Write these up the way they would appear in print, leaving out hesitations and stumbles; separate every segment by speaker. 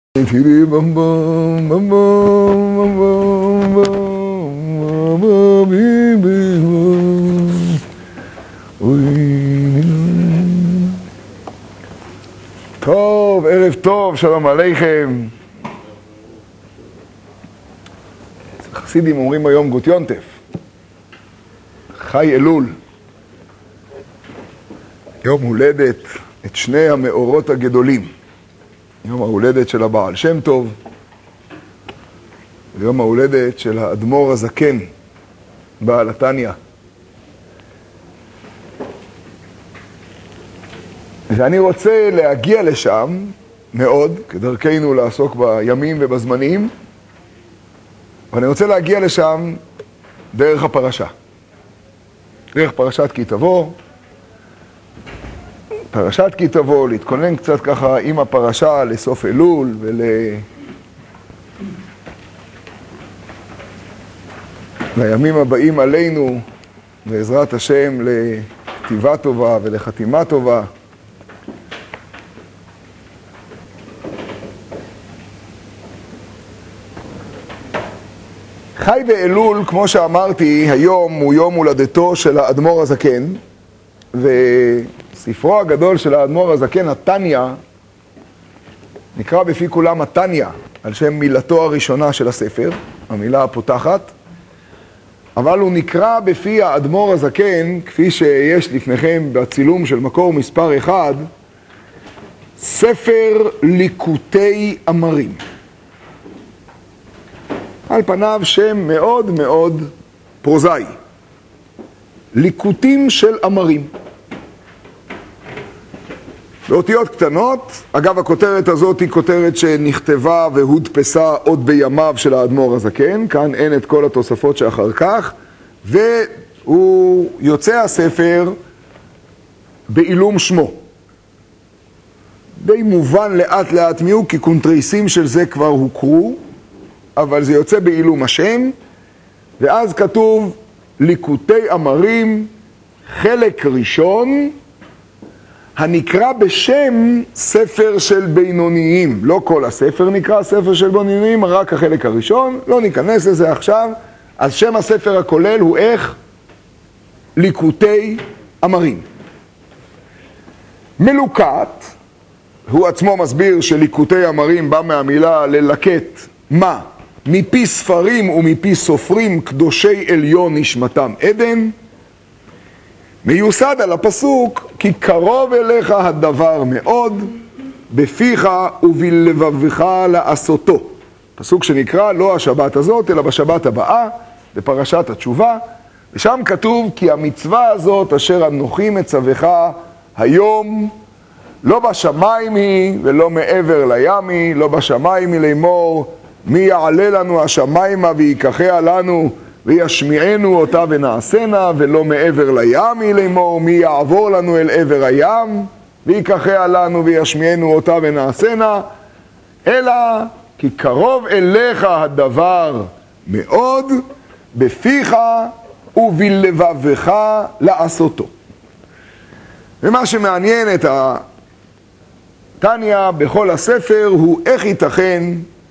Speaker 1: טוב, ערב טוב, שלום עליכם. חסידים אומרים היום גוט יונטף, חי אלול, יום הולדת את שני המאורות הגדולים, יום ההולדת של הבעל שם טוב ויום ההולדת של האדמו"ר הזקן בעל התניא. ואני רוצה להגיע לשם מאוד, כדרכנו לעסוק בימים ובזמנים, ואני רוצה להגיע לשם דרך הפרשה, דרך פרשת כי תבוא. פרשת כי תבוא, להתכונן קצת ככה עם הפרשה לסוף אלול לימים הבאים עלינו, בעזרת השם, לכתיבה טובה ולחתימה טובה. חי באלול, כמו שאמרתי, היום הוא יום הולדתו של האדמו"ר הזקן, וספרו הגדול של האדמו"ר הזקן, התניא, נקרא בפי כולם התניא, על שם מילתו הראשונה של הספר, המילה הפותחת, אבל הוא נקרא בפי האדמו"ר הזקן, כפי שיש לפניכם בצילום של מקור מספר 1, ספר ליקוטי אמרים. על פניו שם מאוד מאוד פרוזאי, ליקוטים של אמרים. באותיות קטנות, אגב הכותרת הזאת היא כותרת שנכתבה והודפסה עוד בימיו של האדמו"ר הזקן, כאן אין את כל התוספות שאחר כך, והוא יוצא הספר בעילום שמו. די מובן לאט לאט מיהו, כי קונטרייסים של זה כבר הוכרו, אבל זה יוצא בעילום השם, ואז כתוב ליקוטי אמרים, חלק ראשון, הנקרא בשם ספר של בינוניים. לא כל הספר נקרא ספר של בינוניים, רק החלק הראשון, לא ניכנס לזה עכשיו. אז שם הספר הכולל הוא איך? ליקוטי אמרים. מלוקט, הוא עצמו מסביר שליקוטי אמרים בא מהמילה ללקט, מה? מפי ספרים ומפי סופרים קדושי עליון נשמתם עדן, מיוסד על הפסוק כי קרוב אליך הדבר מאוד, בפיך ובלבבך לעשותו. פסוק שנקרא לא השבת הזאת אלא בשבת הבאה, בפרשת התשובה, ושם כתוב כי המצווה הזאת אשר אנוכי מצווך היום, לא בשמיים היא ולא מעבר לים היא, לא בשמיים היא לאמור מי יעלה לנו השמיימה ויקחיה לנו וישמיענו אותה ונעשנה, ולא מעבר לים היא לאמור מי יעבור לנו אל עבר הים ויקחיה לנו וישמיענו אותה ונעשנה, אלא כי קרוב אליך הדבר מאוד, בפיך ובלבבך לעשותו. ומה שמעניין את התניא בכל הספר הוא איך ייתכן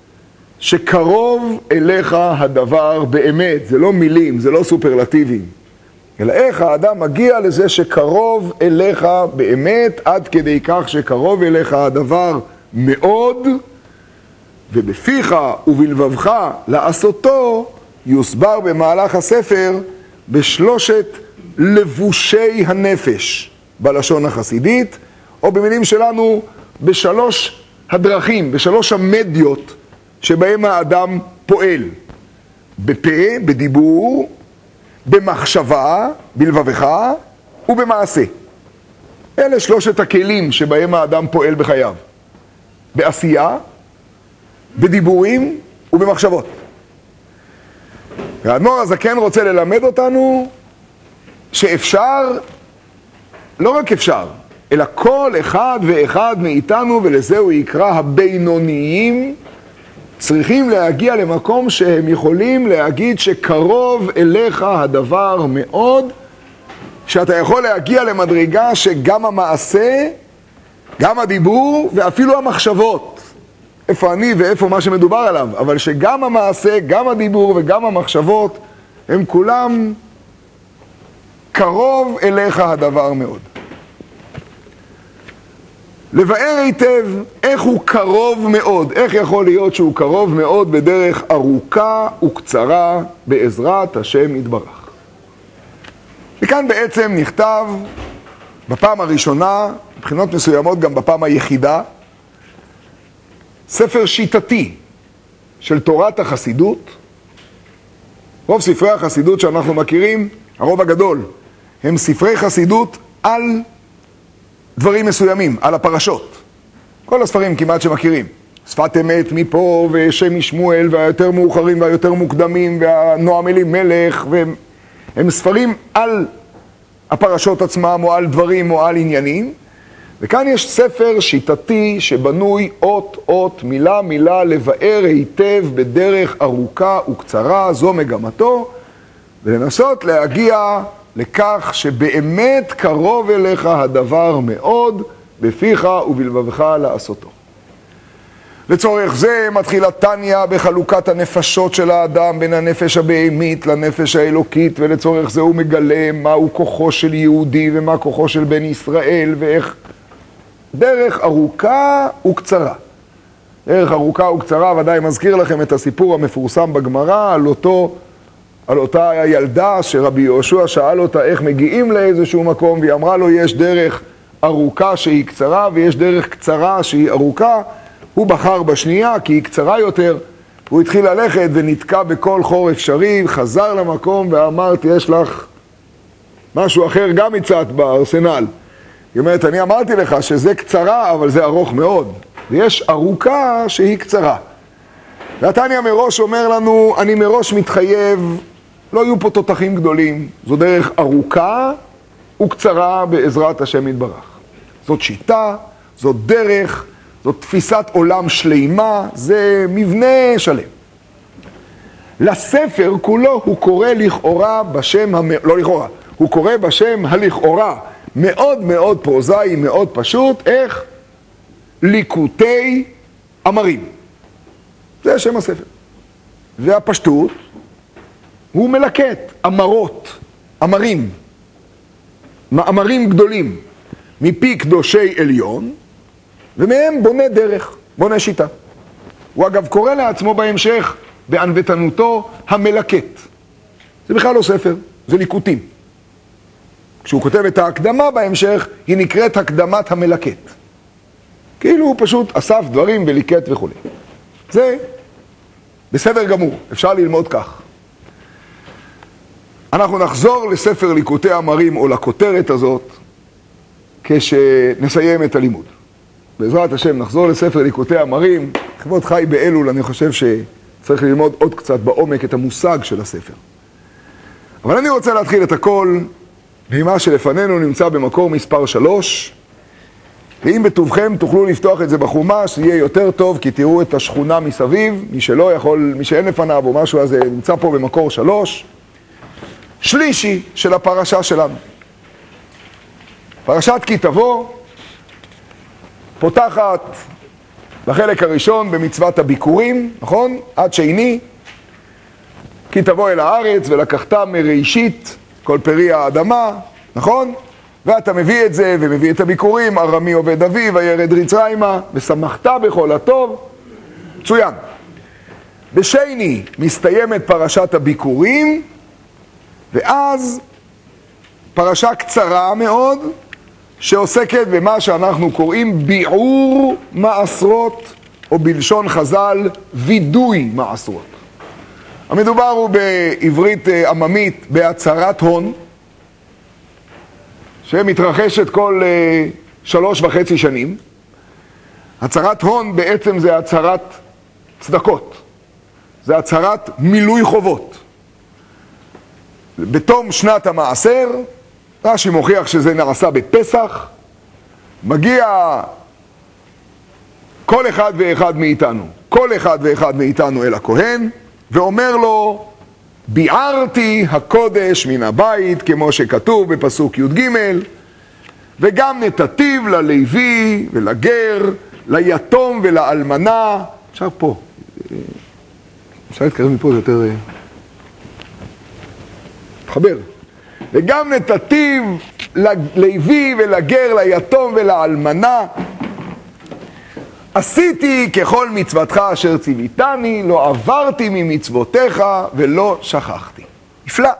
Speaker 1: שקרוב אליך הדבר באמת. זה לא מילים, זה לא סופרלטיבים, אלא איך האדם מגיע לזה שקרוב אליך באמת, עד כדי כך שקרוב אליך הדבר מאוד, ובפיך ובלבבך לעשותו יוסבר במהלך הספר בשלושת לבושי הנפש בלשון החסידית, או במילים שלנו בשלוש הדרכים, בשלוש המדיות שבהם האדם פועל: בפה, בדיבור, במחשבה, בלבבך, ובמעשה. אלה שלושת הכלים שבהם האדם פועל בחייו: בעשייה, בדיבורים ובמחשבות. והאדמו"ר הזקן רוצה ללמד אותנו שאפשר, לא רק אפשר, אלא כל אחד ואחד מאיתנו, ולזה הוא יקרא הבינוניים, צריכים להגיע למקום שהם יכולים להגיד שקרוב אליך הדבר מאוד, שאתה יכול להגיע למדרגה שגם המעשה, גם הדיבור ואפילו המחשבות איפה אני ואיפה מה שמדובר עליו, אבל שגם המעשה, גם הדיבור וגם המחשבות, הם כולם קרוב אליך הדבר מאוד. לבאר היטב איך הוא קרוב מאוד, איך יכול להיות שהוא קרוב מאוד בדרך ארוכה וקצרה בעזרת השם יתברך. וכאן בעצם נכתב בפעם הראשונה, מבחינות מסוימות גם בפעם היחידה, ספר שיטתי של תורת החסידות. רוב ספרי החסידות שאנחנו מכירים, הרוב הגדול, הם ספרי חסידות על דברים מסוימים, על הפרשות. כל הספרים כמעט שמכירים. שפת אמת מפה ושם משמואל והיותר מאוחרים והיותר מוקדמים והנועם אלימלך, והם ספרים על הפרשות עצמם או על דברים או על עניינים. וכאן יש ספר שיטתי שבנוי אות אות, מילה מילה, לבאר היטב בדרך ארוכה וקצרה, זו מגמתו, ולנסות להגיע לכך שבאמת קרוב אליך הדבר מאוד, בפיך ובלבבך לעשותו. לצורך זה מתחילה תניא בחלוקת הנפשות של האדם בין הנפש הבהמית לנפש האלוקית, ולצורך זה הוא מגלה מהו כוחו של יהודי ומה כוחו של בן ישראל ואיך. דרך ארוכה וקצרה. דרך ארוכה וקצרה, ודאי מזכיר לכם את הסיפור המפורסם בגמרא על אותה ילדה שרבי יהושע שאל אותה איך מגיעים לאיזשהו מקום, והיא אמרה לו יש דרך ארוכה שהיא קצרה ויש דרך קצרה שהיא ארוכה. הוא בחר בשנייה כי היא קצרה יותר, הוא התחיל ללכת ונתקע בכל חור אפשרי, חזר למקום ואמרת יש לך משהו אחר גם הצעת בארסנל. היא אומרת, אני אמרתי לך שזה קצרה, אבל זה ארוך מאוד. ויש ארוכה שהיא קצרה. והתניא מראש אומר לנו, אני מראש מתחייב, לא יהיו פה תותחים גדולים. זו דרך ארוכה וקצרה בעזרת השם יתברך. זאת שיטה, זאת דרך, זאת תפיסת עולם שלימה, זה מבנה שלם. לספר כולו הוא קורא לכאורה בשם, לא לכאורה, הוא קורא בשם הלכאורה, מאוד מאוד פרוזאי, מאוד פשוט, איך? ליקוטי אמרים. זה שם הספר. והפשטות, הוא מלקט אמרות, אמרים, מאמרים גדולים, מפי קדושי עליון, ומהם בונה דרך, בונה שיטה. הוא אגב קורא לעצמו בהמשך, בענוותנותו, המלקט. זה בכלל לא ספר, זה ליקוטים. כשהוא כותב את ההקדמה בהמשך, היא נקראת הקדמת המלקט. כאילו הוא פשוט אסף דברים וליקט וכו'. זה בסדר גמור, אפשר ללמוד כך. אנחנו נחזור לספר ליקוטי אמרים או לכותרת הזאת, כשנסיים את הלימוד. בעזרת השם נחזור לספר ליקוטי אמרים. לכבוד חי באלול אני חושב שצריך ללמוד עוד קצת בעומק את המושג של הספר. אבל אני רוצה להתחיל את הכל ממה שלפנינו נמצא במקור מספר 3, ואם בטובכם תוכלו לפתוח את זה בחומש, זה יהיה יותר טוב, כי תראו את השכונה מסביב, מי שלא יכול, מי שאין לפניו או משהו, אז נמצא פה במקור 3, שלישי של הפרשה שלנו. פרשת כי תבוא פותחת בחלק הראשון במצוות הביקורים, נכון? עד שני, כי תבוא אל הארץ ולקחת מראשית כל פרי האדמה, נכון? ואתה מביא את זה ומביא את הביקורים, ארמי עובד אביו, וירד ריצריימה, ושמחת בכל הטוב, מצוין. בשני מסתיימת פרשת הביקורים, ואז פרשה קצרה מאוד, שעוסקת במה שאנחנו קוראים ביעור מעשרות, או בלשון חז"ל, וידוי מעשרות. המדובר הוא בעברית עממית בהצהרת הון, שמתרחשת כל 3.5 שנים. הצהרת הון בעצם זה הצהרת צדקות, זה הצהרת מילוי חובות. בתום שנת המעשר, רש"י מוכיח שזה נעשה בפסח, מגיע כל אחד ואחד מאיתנו אל הכהן, ואומר לו, ביערתי הקודש מן הבית, כמו שכתוב בפסוק י"ג, וגם נתתיו ללוי ולגר, ליתום ולאלמנה, עכשיו פה. אפשר להתקרב מפה, זה יותר... תחבר. וגם נתתיו לוי ולגר, ליתום ולאלמנה. עשיתי ככל מצוותך אשר ציוויתני, לא עברתי ממצוותיך ולא שכחתי. נפלא.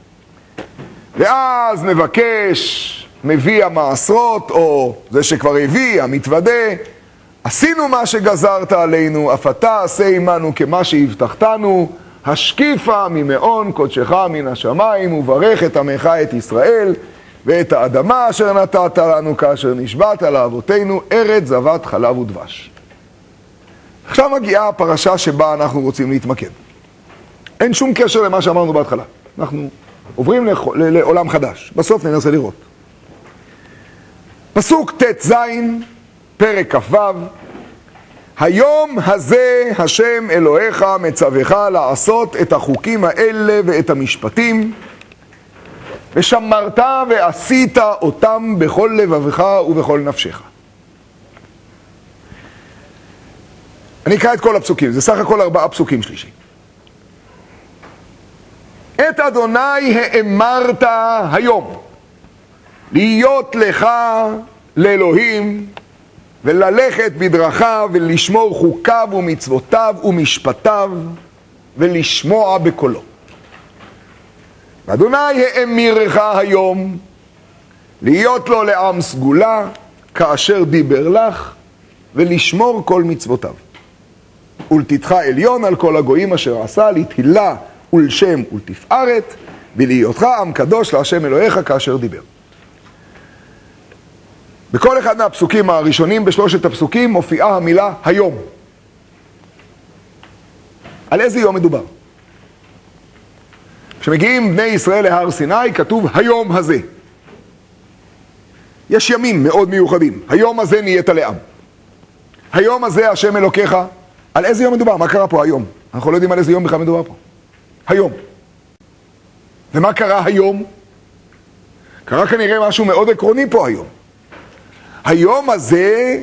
Speaker 1: ואז מביא המעשרות, או זה שכבר הביא, המתוודה, עשינו מה שגזרת עלינו, אף אתה עשה עמנו כמה שהבטחתנו, השקיפה ממעון קודשך מן השמיים, וברך את עמך את ישראל, ואת האדמה אשר נתת לנו כאשר נשבעת לאבותינו, ארץ זבת חלב ודבש. עכשיו מגיעה הפרשה שבה אנחנו רוצים להתמקד. אין שום קשר למה שאמרנו בהתחלה. אנחנו עוברים לעולם חדש. בסוף ננסה לראות. פסוק ט"ז, פרק כ"ו, היום הזה השם אלוהיך מצווך לעשות את החוקים האלה ואת המשפטים, ושמרת ועשית אותם בכל לבבך ובכל נפשך. אני אקרא את כל הפסוקים, זה סך הכל 4 פסוקים שלישי. את אדוני האמרת היום, להיות לך לאלוהים, וללכת בדרכיו, ולשמור חוקיו ומצוותיו ומשפטיו, ולשמוע בקולו. ואדוני האמירך היום, להיות לו לעם סגולה, כאשר דיבר לך, ולשמור כל מצוותיו. ולתתך עליון על כל הגויים אשר עשה, לתהילה ולשם ולתפארת, ולהיותך עם קדוש להשם אלוהיך כאשר דיבר. בכל אחד מהפסוקים הראשונים, בשלושת הפסוקים, מופיעה המילה היום. על איזה יום מדובר? כשמגיעים בני ישראל להר סיני, כתוב היום הזה. יש ימים מאוד מיוחדים. היום הזה נהיית לעם. היום הזה השם אלוקיך. על איזה יום מדובר? מה קרה פה היום? אנחנו לא יודעים על איזה יום בכלל מדובר פה. היום. ומה קרה היום? קרה כנראה משהו מאוד עקרוני פה היום. היום הזה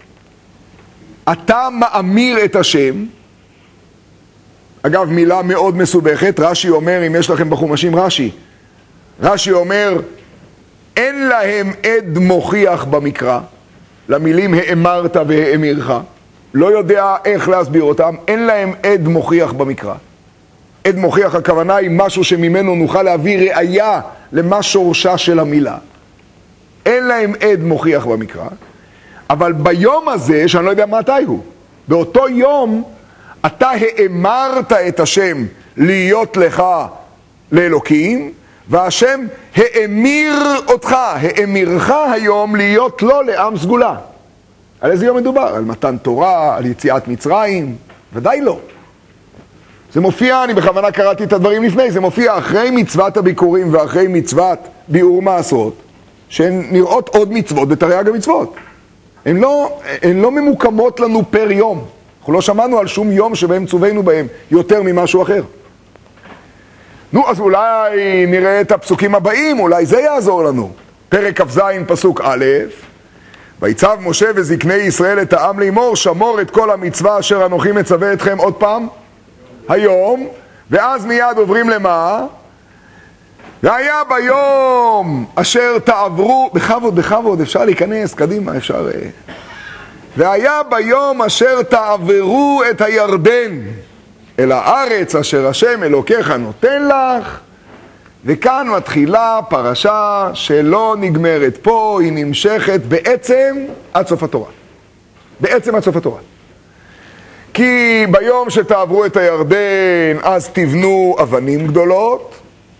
Speaker 1: אתה מאמיר את השם. אגב, מילה מאוד מסובכת. רש"י אומר, אם יש לכם בחומשים רש"י אומר, אין להם עד מוכיח במקרא, למילים האמרת והאמירך. לא יודע איך להסביר אותם, אין להם עד מוכיח במקרא. עד מוכיח הכוונה היא משהו שממנו נוכל להביא ראייה למה שורשה של המילה. אין להם עד מוכיח במקרא, אבל ביום הזה, שאני לא יודע מתי הוא, באותו יום אתה האמרת את השם להיות לך לאלוקים, והשם האמיר אותך, האמירך היום להיות לו לעם סגולה. על איזה יום מדובר? על מתן תורה, על יציאת מצרים? ודאי לא. זה מופיע, אני בכוונה קראתי את הדברים לפני, זה מופיע אחרי מצוות הביקורים ואחרי מצוות ביאור מעשרות, שהן נראות עוד מצוות בתרי"ג המצוות. הן לא ממוקמות לנו פר יום. אנחנו לא שמענו על שום יום שבהם צווינו בהם יותר ממשהו אחר. נו, אז אולי נראה את הפסוקים הבאים, אולי זה יעזור לנו. פרק כ"ז פסוק א', ויצב משה וזקני ישראל את העם לאמור, שמור את כל המצווה אשר אנוכי מצווה אתכם עוד פעם, היום, ואז מיד עוברים למה? והיה ביום אשר תעברו, בכבוד, אפשר להיכנס, קדימה, אפשר... והיה ביום אשר תעברו את הירדן אל הארץ אשר השם אלוקיך נותן לך, וכאן מתחילה פרשה שלא נגמרת פה, היא נמשכת בעצם עד סוף התורה. בעצם עד סוף התורה. כי ביום שתעברו את הירדן אז תבנו אבנים גדולות,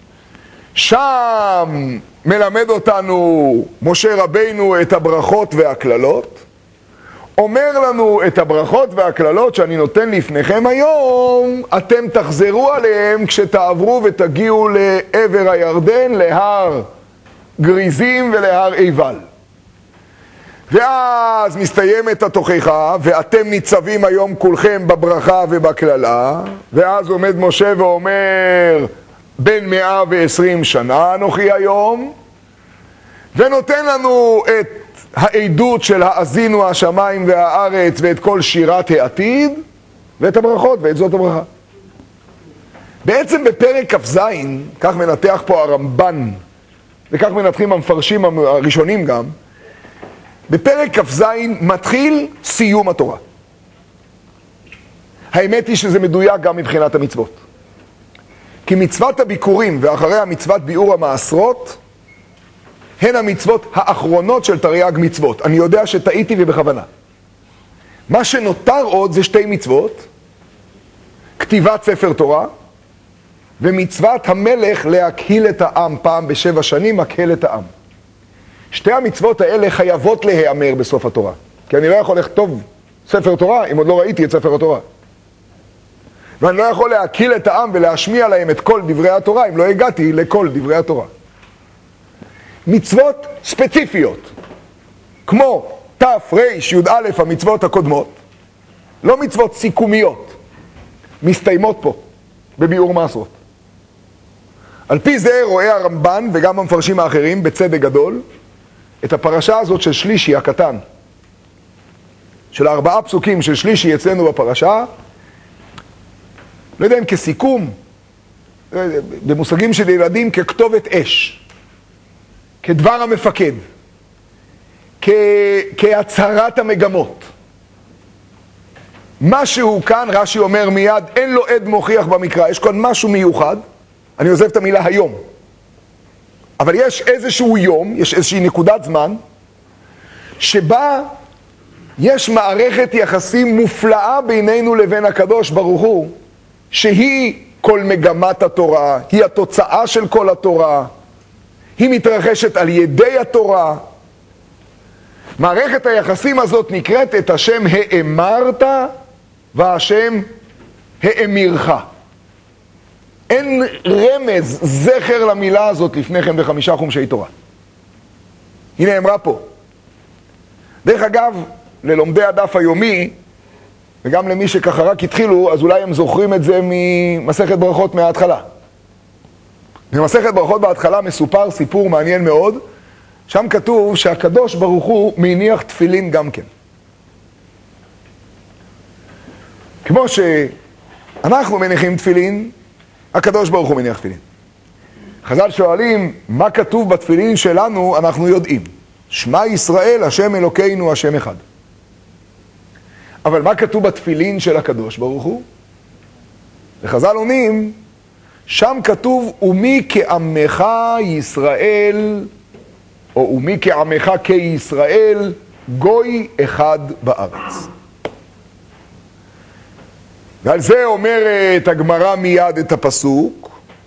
Speaker 1: שם מלמד אותנו משה רבינו את הברכות והכללות, אומר לנו את הברכות והכללות שאני נותן לפניכם היום, אתם תחזרו עליהם כשתעברו ותגיעו לעבר הירדן, להר גריזים ולהר עיבל. ואז מסתיימת התוכחה, ואתם ניצבים היום כולכם בברכה ובכללה, ואז עומד משה ואומר, בין 120 שנה אנוכי היום, ונותן לנו את העדות של האזינו השמיים והארץ ואת כל שירת העתיד, ואת הברכות ואת זאת הברכה. בעצם בפרק כ"ז, כך מנתח פה הרמב"ן, וכך מנתחים המפרשים הראשונים גם, בפרק כ"ז מתחיל סיום התורה. האמת היא שזה מדויק גם מבחינת המצוות. כי מצוות הביקורים ואחריה מצוות ביאור המעשרות, הן המצוות האחרונות של תרי"ג מצוות. אני יודע שטעיתי ובכוונה. מה שנותר עוד זה שתי מצוות, כתיבת ספר תורה, ומצוות המלך להקהיל את העם, פעם ב7 שנים מקהל את העם. שתי המצוות האלה חייבות להיאמר בסוף התורה. כי אני לא יכול לכתוב ספר תורה אם עוד לא ראיתי את ספר התורה. ואני לא יכול להקהיל את העם ולהשמיע להם את כל דברי התורה אם לא הגעתי לכל דברי התורה. מצוות ספציפיות, כמו תר"י המצוות הקודמות, לא מצוות סיכומיות, מסתיימות פה, בביאור מעשרות. על פי זה רואה הרמב"ן וגם המפרשים האחרים בצדק גדול, את הפרשה הזאת של שלישי הקטן, של 4 פסוקים של שלישי אצלנו בפרשה, לא יודע אם כסיכום, במושגים של ילדים ככתובת אש, כדבר המפקד, כהצהרת המגמות. משהו כאן, רש"י אומר מיד, אין לו עד מוכיח במקרא, יש כאן משהו מיוחד, אני עוזב את המילה היום, אבל יש איזשהו יום, יש איזושהי נקודת זמן, שבה יש מערכת יחסים מופלאה בינינו לבין הקדוש ברוך הוא, שהיא כל מגמת התורה, היא התוצאה של כל התורה, היא מתרחשת על ידי התורה. מערכת היחסים הזאת נקראת את השם האמרת והשם האמירך. אין רמז, זכר למילה הזאת לפני כן ב5 חומשי תורה. היא נאמרה פה. דרך אגב, ללומדי הדף היומי, וגם למי שככה רק התחילו, אז אולי הם זוכרים את זה ממסכת ברכות מההתחלה. במסכת ברכות בהתחלה מסופר סיפור מעניין מאוד, שם כתוב שהקדוש ברוך הוא מניח תפילין גם כן. כמו שאנחנו מניחים תפילין, הקדוש ברוך הוא מניח תפילין. חז"ל שואלים, מה כתוב בתפילין שלנו, אנחנו יודעים. שמע ישראל, השם אלוקינו, השם אחד. אבל מה כתוב בתפילין של הקדוש ברוך הוא? וחז"ל עונים, שם כתוב, ומי כעמך ישראל, או ומי כעמך כישראל, גוי אחד בארץ. ועל זה אומרת הגמרא מיד את הפסוק,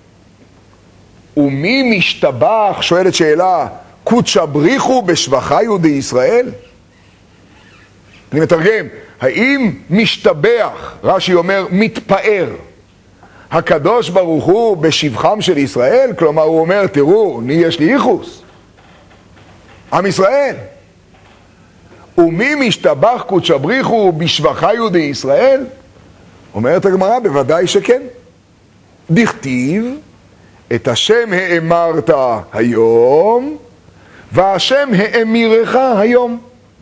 Speaker 1: ומי משתבח, שואלת שאלה, קודשא בריחו בשבחיו דישראל? אני מתרגם, האם משתבח, רש"י אומר, מתפאר, הקדוש ברוך הוא בשבחם של ישראל? כלומר הוא אומר, תראו, אני יש לי ייחוס, עם ישראל. ומי משתבח קודשא בריחו בשבחיו דישראל? אומרת הגמרא, בוודאי שכן. דכתיב, את השם האמרת היום, והשם האמירך היום.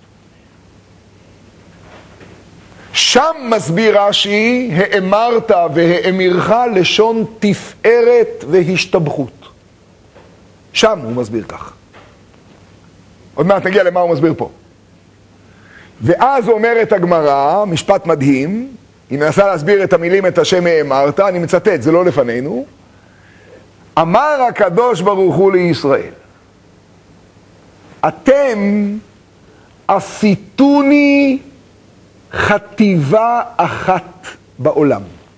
Speaker 1: שם מסביר רש"י, האמרת והאמירך לשון תפארת והשתבחות. שם הוא מסביר כך. עוד מעט נגיע למה הוא מסביר פה. ואז אומרת הגמרא, משפט מדהים, היא מנסה להסביר את המילים את השם האמרת, אני מצטט, זה לא לפנינו. אמר הקדוש ברוך הוא לישראל, אתם עשיתוני חטיבה אחת בעולם.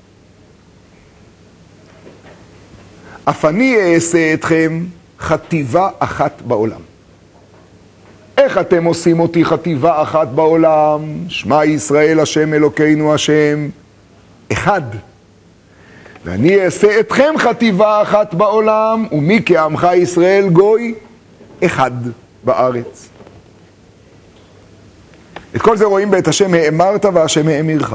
Speaker 1: אף אני אעשה אתכם חטיבה אחת בעולם. איך אתם עושים אותי חטיבה אחת בעולם? שמע ישראל השם אלוקינו השם אחד. ואני אעשה אתכם חטיבה אחת בעולם, ומי כעמך ישראל גוי אחד בארץ. את כל זה רואים בית השם האמרת והשם האמירך.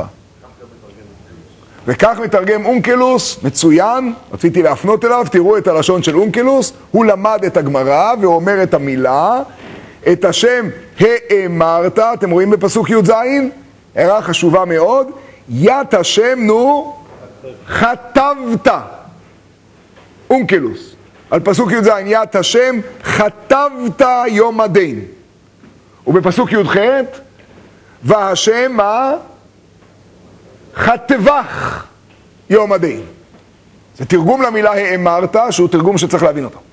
Speaker 1: וכך מתרגם אונקלוס, מצוין, רציתי להפנות אליו, תראו את הלשון של אונקלוס, הוא למד את הגמרא ואומר את המילה, את השם האמרת, אתם רואים בפסוק י"ז, הערה חשובה מאוד, ית השם נו חטבת. אונקלוס. על פסוק י"ז, ית השם חטבת יום הדין. ובפסוק י"ח, והשם מה? חטבך יום הדין. זה תרגום למילה האמרת, שהוא תרגום שצריך להבין אותו.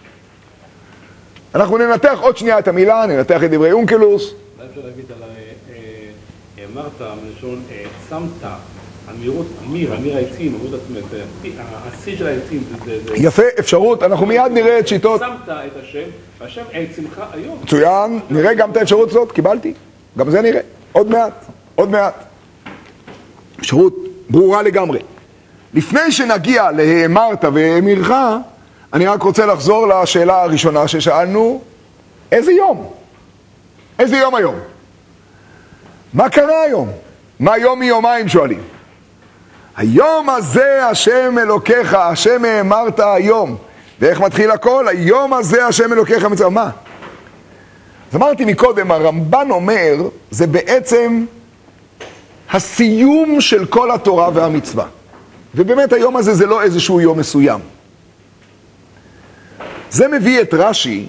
Speaker 1: אנחנו ננתח עוד שנייה את המילה, ננתח את דברי אונקלוס.
Speaker 2: מה אפשר להגיד על האמרת, מלשון שמת, אמירות, אמיר העצים, אמירות עצמית, השיא של העצים זה...
Speaker 1: יפה, אפשרות, אנחנו מיד נראה את שיטות.
Speaker 2: שמת את השם, והשם עצמך היום.
Speaker 1: מצוין, נראה גם את האפשרות הזאת, קיבלתי. גם זה נראה, עוד מעט, עוד מעט. אפשרות ברורה לגמרי. לפני שנגיע להאמרת והאמירך, אני רק רוצה לחזור לשאלה הראשונה ששאלנו, איזה יום? איזה יום היום? מה קרה היום? מה יום מיומיים שואלים? היום הזה השם אלוקיך, השם האמרת היום. ואיך מתחיל הכל? היום הזה השם אלוקיך מצווה. מה? אז אמרתי מקודם, הרמב"ן אומר, זה בעצם הסיום של כל התורה והמצווה. ובאמת היום הזה זה לא איזשהו יום מסוים. זה מביא את רש"י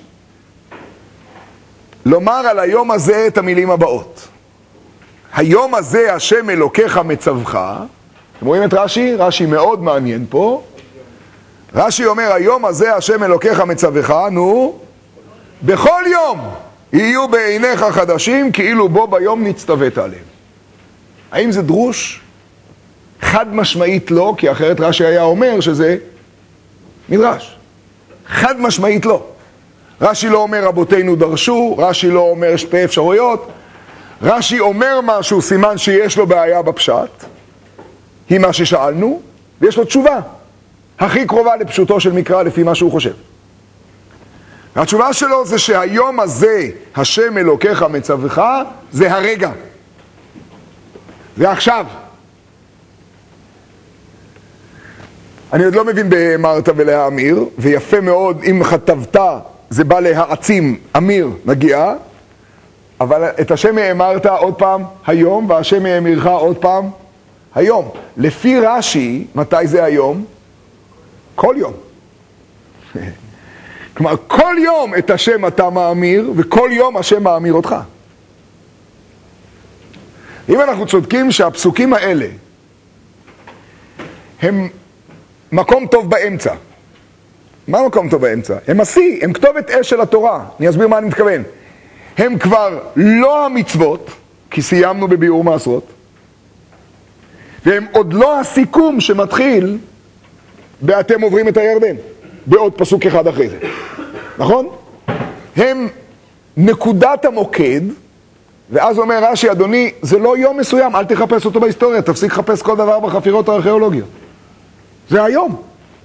Speaker 1: לומר על היום הזה את המילים הבאות. היום הזה השם אלוקיך מצווך. אתם רואים את רש"י? רש"י מאוד מעניין פה. רש"י אומר, היום הזה השם אלוקיך מצווך, נו, בכל יום יהיו בעיניך חדשים, כאילו בו ביום נצטוות עליהם. האם זה דרוש? חד משמעית לא, כי אחרת רש"י היה אומר שזה מדרש. חד משמעית לא. רש"י לא אומר רבותינו דרשו, רש"י לא אומר שתי אפשרויות. רש"י אומר משהו, סימן שיש לו בעיה בפשט, היא מה ששאלנו, ויש לו תשובה הכי קרובה לפשוטו של מקרא לפי מה שהוא חושב. התשובה שלו זה שהיום הזה השם אלוקיך מצווך, זה הרגע. זה עכשיו. אני עוד לא מבין באמרת ולהאמיר, ויפה מאוד, אם חטבת זה בא להעצים, אמיר נגיע, אבל את השם האמרת עוד פעם היום, והשם האמירך עוד פעם היום. לפי רש"י, מתי זה היום? כל יום. כלומר, כל יום את השם אתה מאמיר, וכל יום השם מאמיר אותך. אם אנחנו צודקים שהפסוקים האלה הם מקום טוב באמצע. מה מקום טוב באמצע? הם השיא, הם כתובת אש של התורה. אני אסביר מה אני מתכוון. הם כבר לא המצוות, כי סיימנו בביאור מעשרות, והם עוד לא הסיכום שמתחיל באתם עוברים את הירדן, בעוד פסוק אחד אחרי זה. נכון? הם נקודת המוקד, ואז אומר רש"י, אדוני, זה לא יום מסוים, אל תחפש אותו בהיסטוריה, תפסיק לחפש כל דבר בחפירות הארכיאולוגיות. זה היום.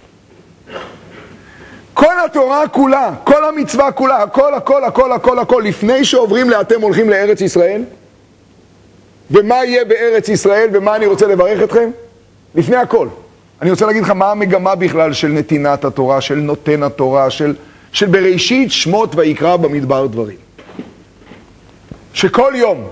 Speaker 1: כל התורה כולה, כל המצווה כולה, הכל, לפני שעוברים לאתם הולכים לארץ ישראל, ומה יהיה בארץ ישראל, ומה אני רוצה לברך אתכם? לפני הכל. אני רוצה להגיד לך מה המגמה בכלל של נתינת התורה, של נותן התורה, של בראשית שמות ויקרא במדבר דברים. שכל יום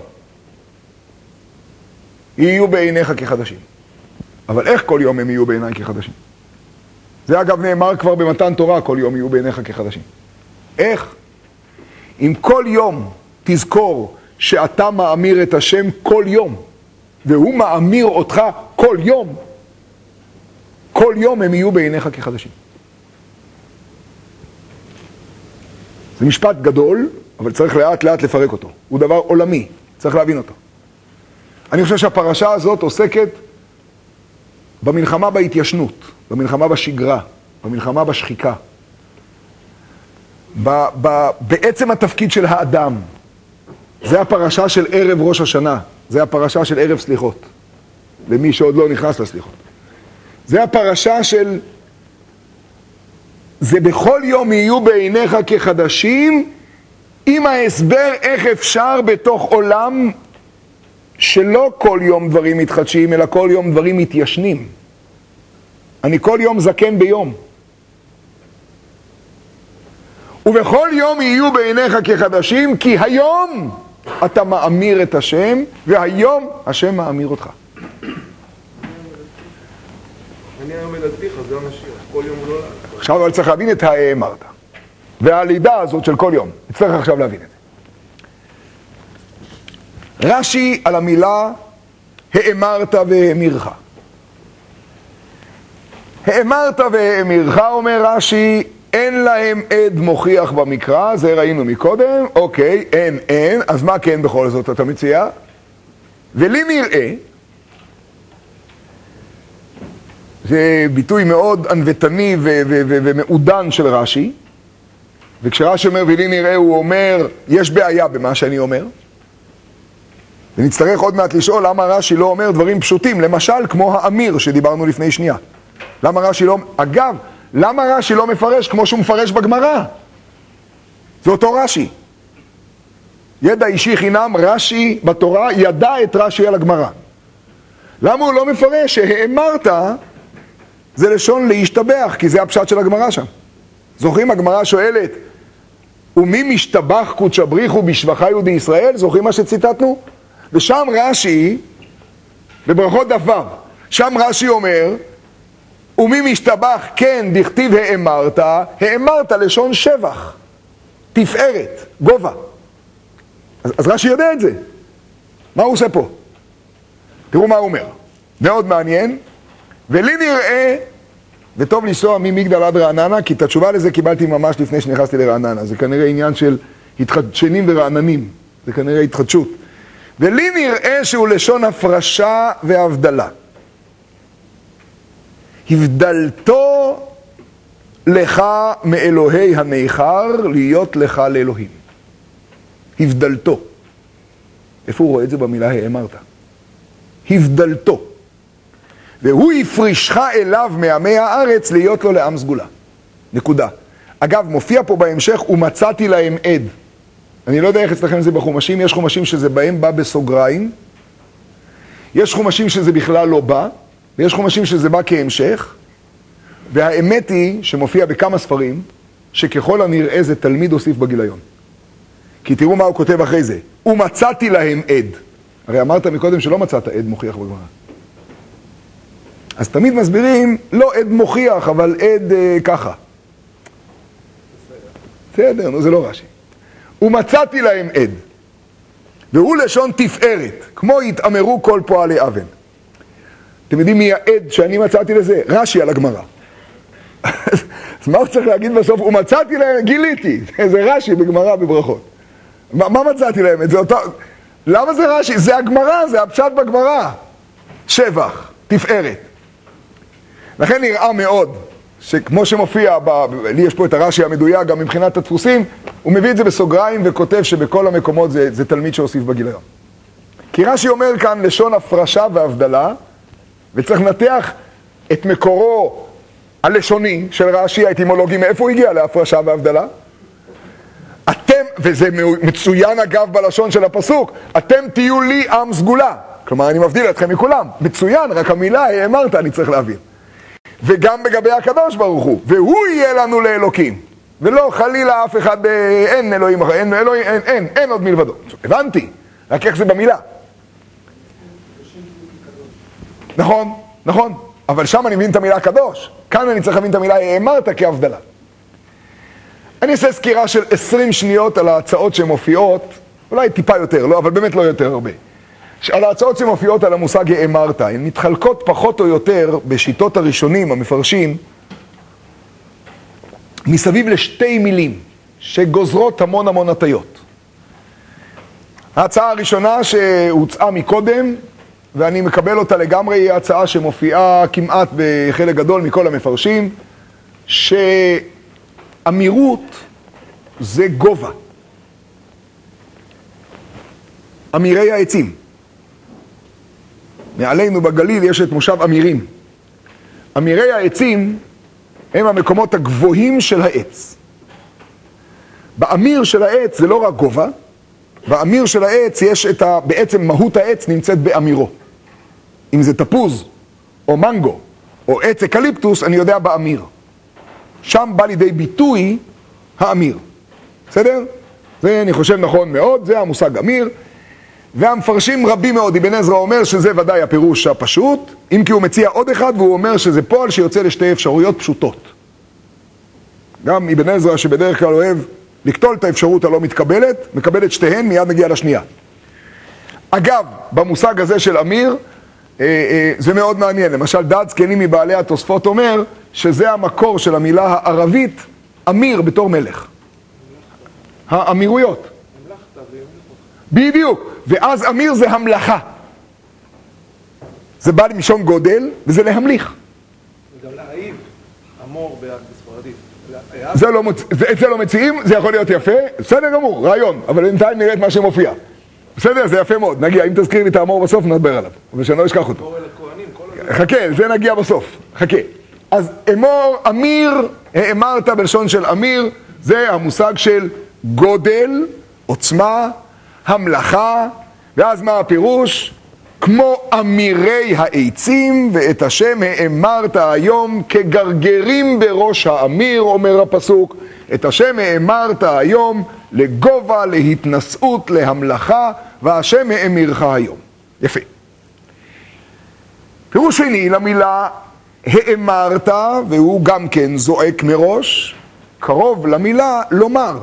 Speaker 1: יהיו בעיניך כחדשים. אבל איך כל יום הם יהיו בעיניי כחדשים? זה אגב נאמר כבר במתן תורה, כל יום יהיו בעיניך כחדשים. איך? אם כל יום תזכור שאתה מאמיר את השם כל יום, והוא מאמיר אותך כל יום הם יהיו בעיניך כחדשים. זה משפט גדול, אבל צריך לאט לאט לפרק אותו. הוא דבר עולמי, צריך להבין אותו. אני חושב שהפרשה הזאת עוסקת במלחמה בהתיישנות, במלחמה בשגרה, במלחמה בשחיקה. בעצם התפקיד של האדם. זה הפרשה של ערב ראש השנה, זה הפרשה של ערב סליחות, למי שעוד לא נכנס לסליחות. זה הפרשה של, זה בכל יום יהיו בעיניך כחדשים, עם ההסבר איך אפשר בתוך עולם שלא כל יום דברים מתחדשים, אלא כל יום דברים מתיישנים. אני כל יום זקן ביום. ובכל יום יהיו בעיניך כחדשים, כי היום אתה מאמיר את השם, והיום השם מאמיר אותך.
Speaker 3: אני היום ילדתיך, זה המשיח, כל יום הוא לא...
Speaker 1: עכשיו אבל צריך להבין את האמרת. והלידה הזאת של כל יום. נצטרך עכשיו להבין את זה. רש"י על המילה האמרת והאמירך. האמרת והאמירך, אומר רש"י, אין להם עד מוכיח במקרא, זה ראינו מקודם, אוקיי, אין, אז מה כן בכל זאת אתה מציע? ולי נראה, זה ביטוי מאוד ענוותני ומעודן של רש"י, וכשרש"י אומר ולי נראה הוא אומר, יש בעיה במה שאני אומר, ונצטרך עוד מעט לשאול למה רש"י לא אומר דברים פשוטים, למשל כמו האמיר שדיברנו לפני שנייה. למה רש"י לא... אגב, למה רש"י לא מפרש כמו שהוא מפרש בגמרא? זה אותו רש"י. ידע אישי חינם, רש"י בתורה ידע את רש"י על הגמרא. למה הוא לא מפרש שהאמרת זה לשון להשתבח, כי זה הפשט של הגמרא שם. זוכרים, הגמרא שואלת, ומי משתבח קודשא בריחו בשבחה יהודי ישראל? זוכרים מה שציטטנו? ושם רש"י, בברכות דף ו', שם רש"י אומר, ומי משתבח כן דכתיב האמרת לשון שבח, תפארת, גובה. אז רש"י יודע את זה. מה הוא עושה פה? תראו מה הוא אומר. מאוד מעניין. ולי נראה, וטוב לנסוע ממגדל עד רעננה, כי את התשובה לזה קיבלתי ממש לפני שנכנסתי לרעננה. זה כנראה עניין של התחדשנים ורעננים. זה כנראה התחדשות. ולי נראה שהוא לשון הפרשה והבדלה. הבדלתו לך מאלוהי המיכר להיות לך לאלוהים. הבדלתו. איפה הוא רואה את זה במילה האמרת? הבדלתו. והוא יפרישך אליו מעמי הארץ להיות לו לעם סגולה. נקודה. אגב, מופיע פה בהמשך, ומצאתי להם עד. אני לא יודע איך אצלכם זה בחומשים, יש חומשים שזה בהם בא בסוגריים, יש חומשים שזה בכלל לא בא, ויש חומשים שזה בא כהמשך, והאמת היא שמופיע בכמה ספרים, שככל הנראה זה תלמיד הוסיף בגיליון. כי תראו מה הוא כותב אחרי זה, ומצאתי להם עד. הרי אמרת מקודם שלא מצאת עד מוכיח בגמרא. אז תמיד מסבירים, לא עד מוכיח, אבל עד ככה. בסדר, נו זה לא רש"י. ומצאתי להם עד. והוא לשון תפארת, כמו יתאמרו כל פועלי אבן. אתם יודעים מי העד שאני מצאתי לזה? רש"י על הגמרא. אז מה הוא צריך להגיד בסוף? ומצאתי להם, גיליתי. זה רש"י בגמרא בברכות. מה מצאתי להם? זה אותו... למה זה רש"י? זה הגמרא, זה הפשט בגמרא. שבח, תפארת. לכן נראה מאוד שכמו שמופיע, לי יש פה את הרש"י המדויק גם מבחינת הדפוסים, הוא מביא את זה בסוגריים וכותב שבכל המקומות זה תלמיד שהוסיף בגיליון. כי רש"י אומר כאן לשון הפרשה והבדלה, וצריך לנתח את מקורו הלשוני של רש"י האטימולוגי, מאיפה הוא הגיע להפרשה והבדלה? אתם, וזה מצוין אגב בלשון של הפסוק, אתם תהיו לי עם סגולה. כלומר, אני מבדיל אתכם מכולם. מצוין, רק המילה האמרת אני צריך להבין. וגם בגבי הקדוש ברוך הוא, והוא יהיה לנו לאלוקים. ולא חלילה אף אחד, אין אלוהים אחר, אין עוד מלבדו. הבנתי, רק איך זה במילה. נכון, נכון, אבל שם אני מבין את המילה קדוש. כאן אני צריך להבין את המילה האמרת כהבדלה. אני אעשה סקירה של 20 שניות על ההצעות שמופיעות, אולי טיפה יותר, לא, אבל באמת לא יותר הרבה. על ההצעות שמופיעות על המושג האמרת, הן מתחלקות פחות או יותר בשיטות הראשונים, המפרשים, מסביב לשתי מילים שגוזרות המון הטיות. ההצעה הראשונה שהוצעה מקודם, ואני מקבל אותה לגמרי, היא הצעה שמופיעה כמעט בחלק גדול מכל המפרשים, שאמירות זה גובה. אמירי העצים. מעלינו בגליל יש את מושב אמירים. אמירי העצים הם המקומות הגבוהים של העץ. באמיר של העץ זה לא רק גובה, באמיר של העץ יש את בעצם מהות העץ נמצאת באמירו. אם זה תפוז, או מנגו, או עץ אקליפטוס, אני יודע באמיר. שם בא לידי ביטוי האמיר. בסדר? זה אני חושב נכון מאוד, זה המושג אמיר. והמפרשים רבים מאוד. אבן עזרא אומר שזה ודאי הפירוש הפשוט, אם כי הוא מציע עוד אחד, והוא אומר שזה פועל שיוצא לשתי אפשרויות פשוטות. גם אבן עזרא שבדרך כלל אוהב לקטול את האפשרות הלא מתקבלת, מקבל את שתיהן, מיד נגיע לשנייה. אגב, במושג הזה של אמיר, זה מאוד מעניין. למשל, דעת זקנים מבעלי התוספות אומר שזה המקור של המילה הערבית, אמיר בתור מלך. האמירויות. בדיוק. ואז אמיר זה המלאכה. זה בא למשון גודל, וזה להמליך.
Speaker 3: וגם להעיב, אמור בספרדית.
Speaker 1: את זה לא מציעים, זה יכול להיות יפה, בסדר גמור, רעיון, אבל בינתיים נראה את מה שמופיע. בסדר, זה יפה מאוד, נגיע, אם תזכיר לי את האמור בסוף, נדבר עליו, אבל שאני לא אשכח אותו. חכה, זה נגיע בסוף, חכה. אז אמור, אמיר, האמרת בלשון של אמיר, זה המושג של גודל, עוצמה, המלאכה, ואז מה הפירוש? כמו אמירי העצים, ואת השם האמרת היום כגרגרים בראש האמיר, אומר הפסוק. את השם האמרת היום לגובה, להתנשאות, להמלכה, והשם האמירך היום. יפה. פירוש שני למילה האמרת, והוא גם כן זועק מראש, קרוב למילה לומר.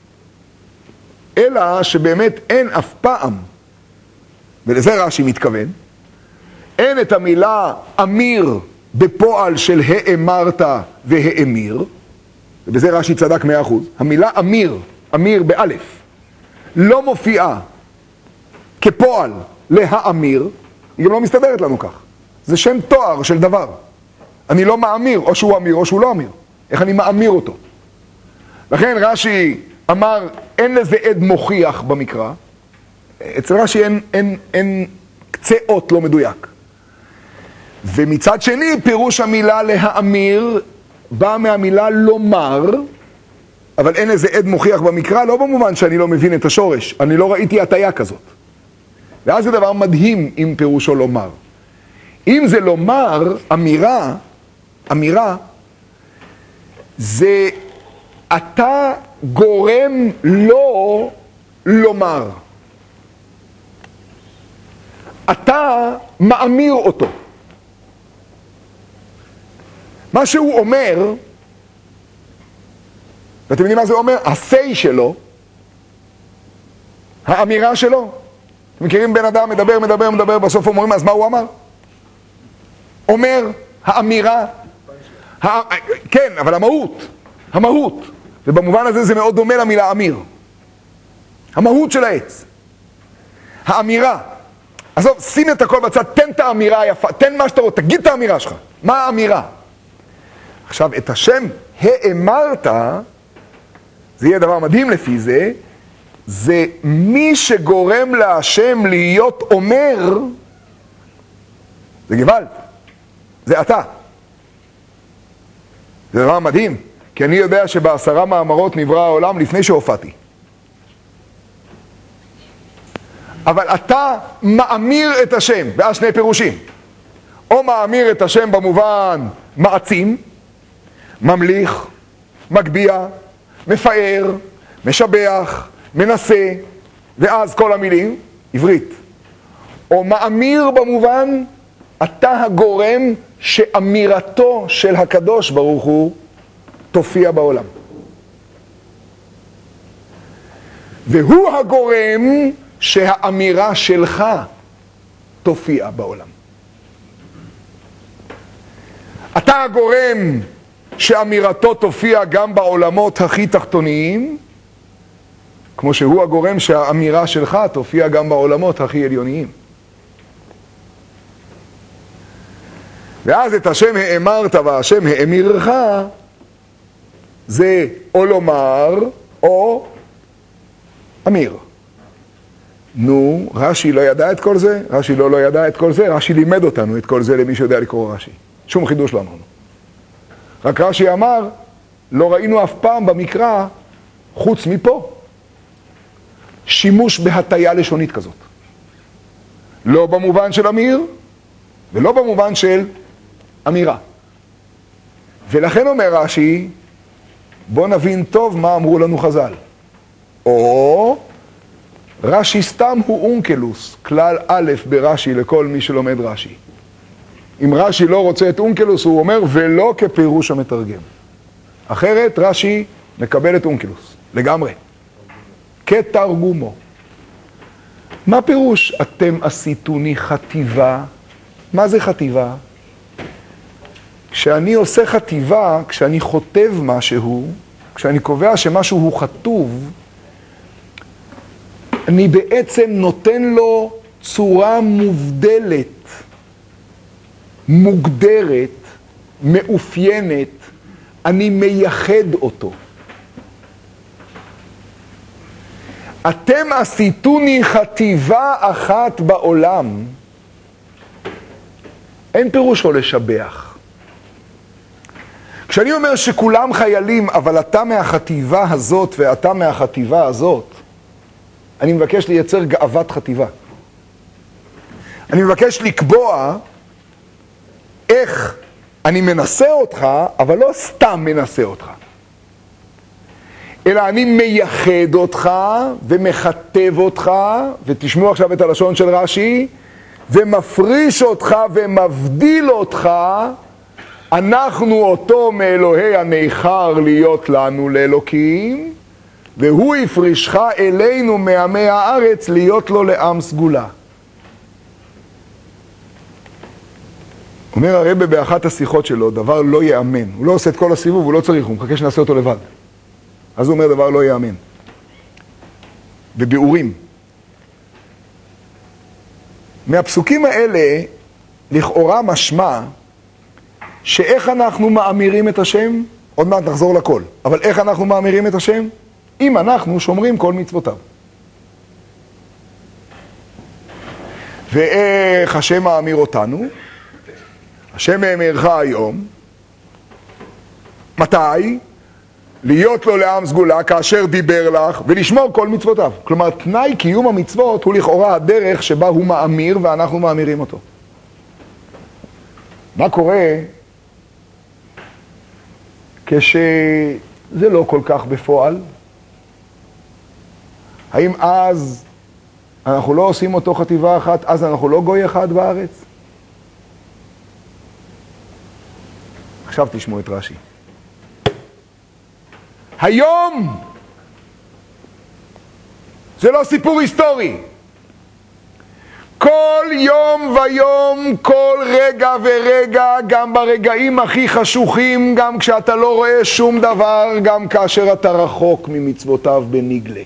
Speaker 1: אלא שבאמת אין אף פעם, ולזה רש"י מתכוון, אין את המילה אמיר בפועל של האמרת והאמיר, ובזה רש"י צדק 100%. המילה אמיר, אמיר באלף, לא מופיעה כפועל להאמיר, היא גם לא מסתדרת לנו כך. זה שם תואר של דבר. אני לא מאמיר, או שהוא אמיר או שהוא לא אמיר. איך אני מאמיר אותו? לכן רש"י אמר, אין לזה עד מוכיח במקרא. אצל רש"י אין קצה אות לא מדויק. ומצד שני, פירוש המילה להאמיר בא מהמילה לומר, אבל אין איזה עד מוכיח במקרא, לא במובן שאני לא מבין את השורש, אני לא ראיתי הטיה כזאת. ואז זה דבר מדהים אם פירושו לומר. אם זה לומר, אמירה, זה אתה גורם לו לומר. אתה מאמיר אותו. מה שהוא אומר, ואתם יודעים מה זה אומר? הסי שלו, האמירה שלו. אתם מכירים בן אדם מדבר, בסוף אומרים, אז מה הוא אמר? אומר, האמירה, כן, אבל המהות, ובמובן הזה זה מאוד דומה למילה אמיר. המהות של העץ. האמירה. עזוב, שים את הכל בצד, תן את האמירה היפה, תן מה שאתה רוצה, תגיד את האמירה שלך. מה האמירה? עכשיו, את השם האמרת, זה יהיה דבר מדהים לפי זה, זה מי שגורם להשם להיות אומר, זה גוואלד, זה אתה. זה דבר מדהים, כי אני יודע ב10 מאמרות נברא העולם לפני שהופעתי. אבל אתה מאמיר את השם, ואז שני פירושים. או מאמיר את השם במובן מעצים, ממליך, מגביה, מפאר, משבח, מנסה, ואז כל המילים, עברית. או מאמיר במובן, אתה הגורם שאמירתו של הקדוש ברוך הוא תופיע בעולם. והוא הגורם שהאמירה שלך תופיע בעולם. אתה הגורם שאמירתו תופיע גם בעולמות הכי תחתוניים, כמו שהוא הגורם שהאמירה שלך תופיע גם בעולמות הכי עליוניים. ואז את השם האמרת והשם האמירך, זה או לומר או אמיר. נו, רש"י לא ידע את כל זה? רש"י לא ידע את כל זה? רש"י לימד אותנו את כל זה למי שיודע לקרוא רש"י. שום חידוש לא אמרנו. רק רש"י אמר, לא ראינו אף פעם במקרא, חוץ מפה, שימוש בהטיה לשונית כזאת. לא במובן של אמיר, ולא במובן של אמירה. ולכן אומר רש"י, בוא נבין טוב מה אמרו לנו חז"ל. או רש"י סתם הוא אונקלוס, כלל א' ברש"י לכל מי שלומד רש"י. אם רש"י לא רוצה את אונקלוס, הוא אומר, ולא כפירוש המתרגם. אחרת רש"י מקבל את אונקלוס, לגמרי. כתרגומו. מה פירוש אתם עשיתוני חטיבה? מה זה חטיבה? כשאני עושה חטיבה, כשאני חוטב משהו, כשאני קובע שמשהו הוא חטוב, אני בעצם נותן לו צורה מובדלת, מוגדרת, מאופיינת, אני מייחד אותו. אתם עשיתוני חטיבה אחת בעולם, אין פירושו לשבח. כשאני אומר שכולם חיילים, אבל אתה מהחטיבה הזאת ואתה מהחטיבה הזאת, אני מבקש לייצר גאוות חטיבה. אני מבקש לקבוע איך אני מנסה אותך, אבל לא סתם מנסה אותך. אלא אני מייחד אותך ומכתב אותך, ותשמעו עכשיו את הלשון של רש"י, ומפריש אותך ומבדיל אותך, אנחנו אותו מאלוהי הניכר להיות לנו לאלוקים, והוא יפרישך אלינו מעמי הארץ להיות לו לעם סגולה. אומר הרב באחת השיחות שלו, דבר לא יאמן. הוא לא עושה את כל הסיבוב, הוא לא צריך, הוא מחכה שנעשה אותו לבד. אז הוא אומר דבר לא יאמן. בביאורים. מהפסוקים האלה, לכאורה משמע, שאיך אנחנו מאמירים את השם, עוד מעט נחזור לכל, אבל איך אנחנו מאמירים את השם? אם אנחנו שומרים כל מצוותיו. ואיך השם מאמיר אותנו? השם מאמירך היום. מתי? להיות לו לעם סגולה כאשר דיבר לך ולשמור כל מצוותיו. כלומר, תנאי קיום המצוות הוא לכאורה הדרך שבה הוא מאמיר ואנחנו מאמירים אותו. מה קורה כשזה לא כל כך בפועל? האם אז אנחנו לא עושים אותו חטיבה אחת, אז אנחנו לא גוי אחד בארץ? עכשיו תשמעו את רש"י. היום זה לא סיפור היסטורי. כל יום ויום, כל רגע ורגע, גם ברגעים הכי חשוכים, גם כשאתה לא רואה שום דבר, גם כאשר אתה רחוק ממצוותיו בנגלה.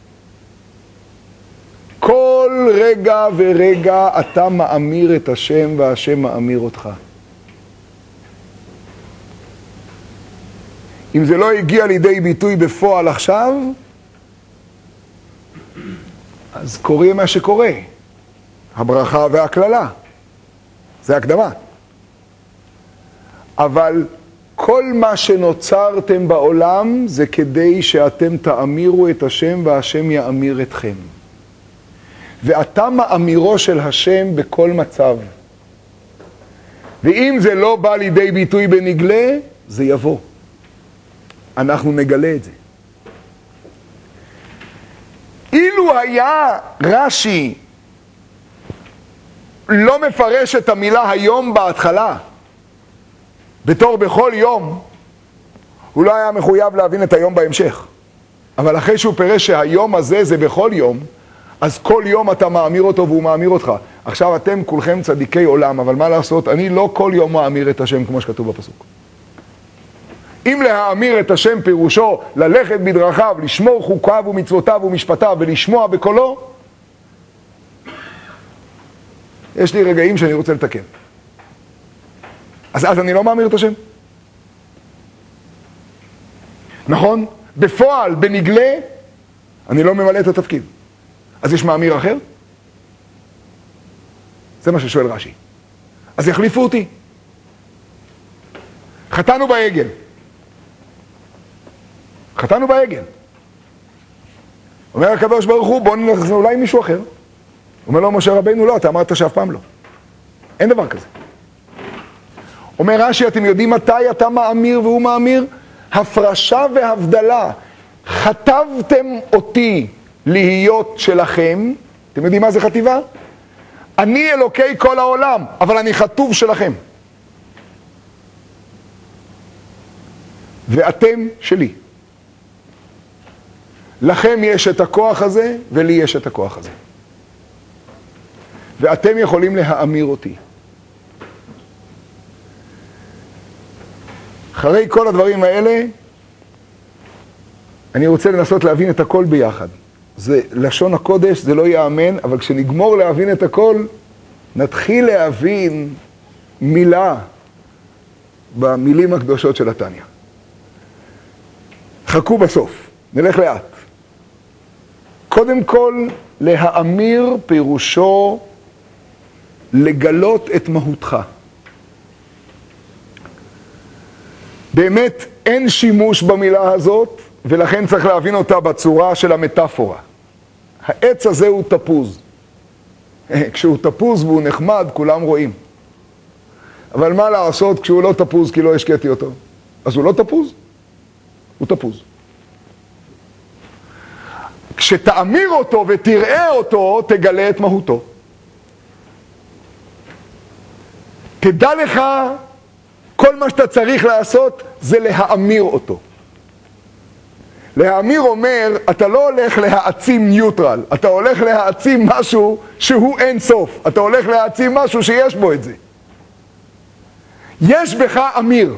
Speaker 1: כל רגע ורגע אתה מאמיר את השם והשם מאמיר אותך. אם זה לא הגיע לידי ביטוי בפועל עכשיו, אז קורה מה שקורה. הברכה והכללה. זה הקדמה. אבל כל מה שנוצרתם בעולם זה כדי שאתם תאמירו את השם והשם יאמיר אתכם. ואתה מאמירו של השם בכל מצב. ואם זה לא בא לידי ביטוי בנגלה, זה יבוא. אנחנו נגלה את זה. אילו היה רש"י לא מפרש את המילה היום בהתחלה, בתור בכל יום, הוא לא היה מחויב להבין את היום בהמשך. אבל אחרי שהוא פירש שהיום הזה זה בכל יום, אז כל יום אתה מאמיר אותו והוא מאמיר אותך. עכשיו אתם כולכם צדיקי עולם, אבל מה לעשות? אני לא כל יום מאמיר את השם כמו שכתוב בפסוק. אם להאמיר את השם פירושו ללכת בדרכיו, לשמור חוקיו ומצוותיו ומשפטיו ולשמוע בקולו, יש לי רגעים שאני רוצה לתקן. אז אני לא מאמיר את השם. נכון? בפועל, בנגלה, אני לא ממלא את התפקיד. אז יש מאמיר אחר? זה מה ששואל רש"י. אז יחליפו אותי. חטאנו בעגל. חטאנו בעגל. אומר הקדוש ברוך הוא, בוא נלך אולי מישהו אחר. אומר לו משה רבינו, לא, אתה אמרת שאף פעם לא. אין דבר כזה. אומר רש"י, אתם יודעים מתי אתה מאמיר והוא מאמיר? הפרשה והבדלה. חטבתם אותי להיות שלכם. אתם יודעים מה זה חטיבה? אני אלוקי כל העולם, אבל אני חטוב שלכם. ואתם שלי. לכם יש את הכוח הזה, ולי יש את הכוח הזה. ואתם יכולים להאמיר אותי. אחרי כל הדברים האלה, אני רוצה לנסות להבין את הכל ביחד. זה לשון הקודש, זה לא יאמן, אבל כשנגמור להבין את הכל, נתחיל להבין מילה במילים הקדושות של התניא. חכו בסוף, נלך לאט. קודם כל, להאמיר פירושו לגלות את מהותך. באמת אין שימוש במילה הזאת, ולכן צריך להבין אותה בצורה של המטאפורה. העץ הזה הוא תפוז. כשהוא תפוז והוא נחמד, כולם רואים. אבל מה לעשות כשהוא לא תפוז כי לא השקעתי אותו? אז הוא לא תפוז? הוא תפוז. כשתאמיר אותו ותראה אותו, תגלה את מהותו. תדע לך, כל מה שאתה צריך לעשות זה להאמיר אותו. להאמיר אומר, אתה לא הולך להעצים ניוטרל, אתה הולך להעצים משהו שהוא אין סוף. אתה הולך להעצים משהו שיש בו את זה. יש בך אמיר.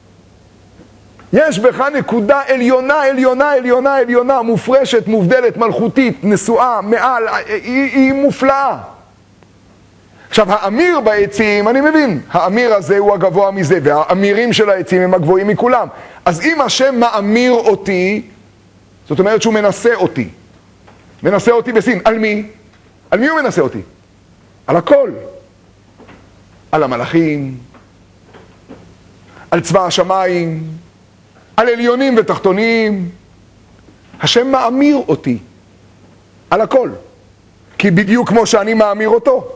Speaker 1: יש בך נקודה עליונה, עליונה, עליונה, עליונה, מופרשת, מובדלת, מלכותית, נשואה, מעל, היא מופלאה. עכשיו, האמיר בעצים, אני מבין, האמיר הזה הוא הגבוה מזה, והאמירים של העצים הם הגבוהים מכולם. אז אם השם מאמיר אותי, זאת אומרת שהוא מנסה אותי. מנסה אותי בסין. על מי? על מי הוא מנסה אותי? על הכל. על המלאכים, על צבא השמיים, על עליונים ותחתונים. השם מאמיר אותי. על הכל. כי בדיוק כמו שאני מאמיר אותו.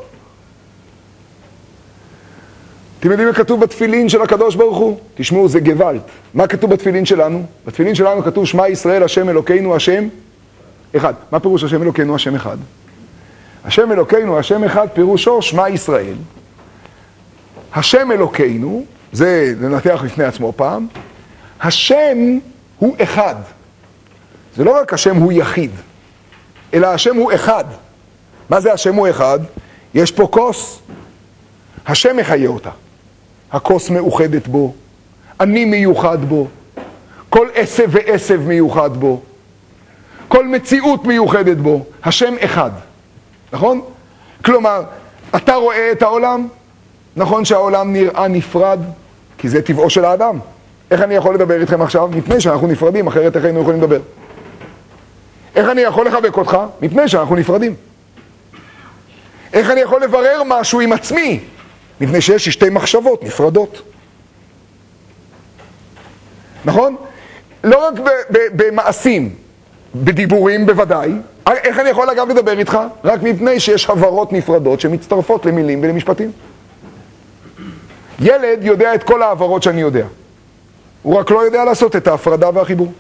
Speaker 1: אתם יודעים מה כתוב בתפילין של הקדוש ברוך הוא? תשמעו, זה גוואלד. מה כתוב בתפילין שלנו? בתפילין שלנו כתוב שמע ישראל, השם אלוקינו, השם אחד. מה פירוש השם אלוקינו, השם אחד? השם אלוקינו, השם אחד, פירושו שמע ישראל. השם אלוקינו, זה לנתח לפני עצמו פעם, השם הוא אחד. זה לא רק השם הוא יחיד, אלא השם הוא אחד. מה זה השם הוא אחד? יש פה כוס, השם מחיה אותה. הכוס מאוחדת בו, אני מיוחד בו, כל עשב ועשב מיוחד בו, כל מציאות מיוחדת בו, השם אחד, נכון? כלומר, אתה רואה את העולם, נכון שהעולם נראה נפרד, כי זה טבעו של האדם. איך אני יכול לדבר איתכם עכשיו? מפני שאנחנו נפרדים, אחרת איך היינו יכולים לדבר? איך אני יכול לחבק אותך? מפני שאנחנו נפרדים. איך אני יכול לברר משהו עם עצמי? מפני שיש שתי מחשבות נפרדות. נכון? לא רק במעשים, בדיבורים בוודאי. איך אני יכול אגב לדבר איתך? רק מפני שיש הברות נפרדות שמצטרפות למילים ולמשפטים. ילד יודע את כל העברות שאני יודע. הוא רק לא יודע לעשות את ההפרדה והחיבור.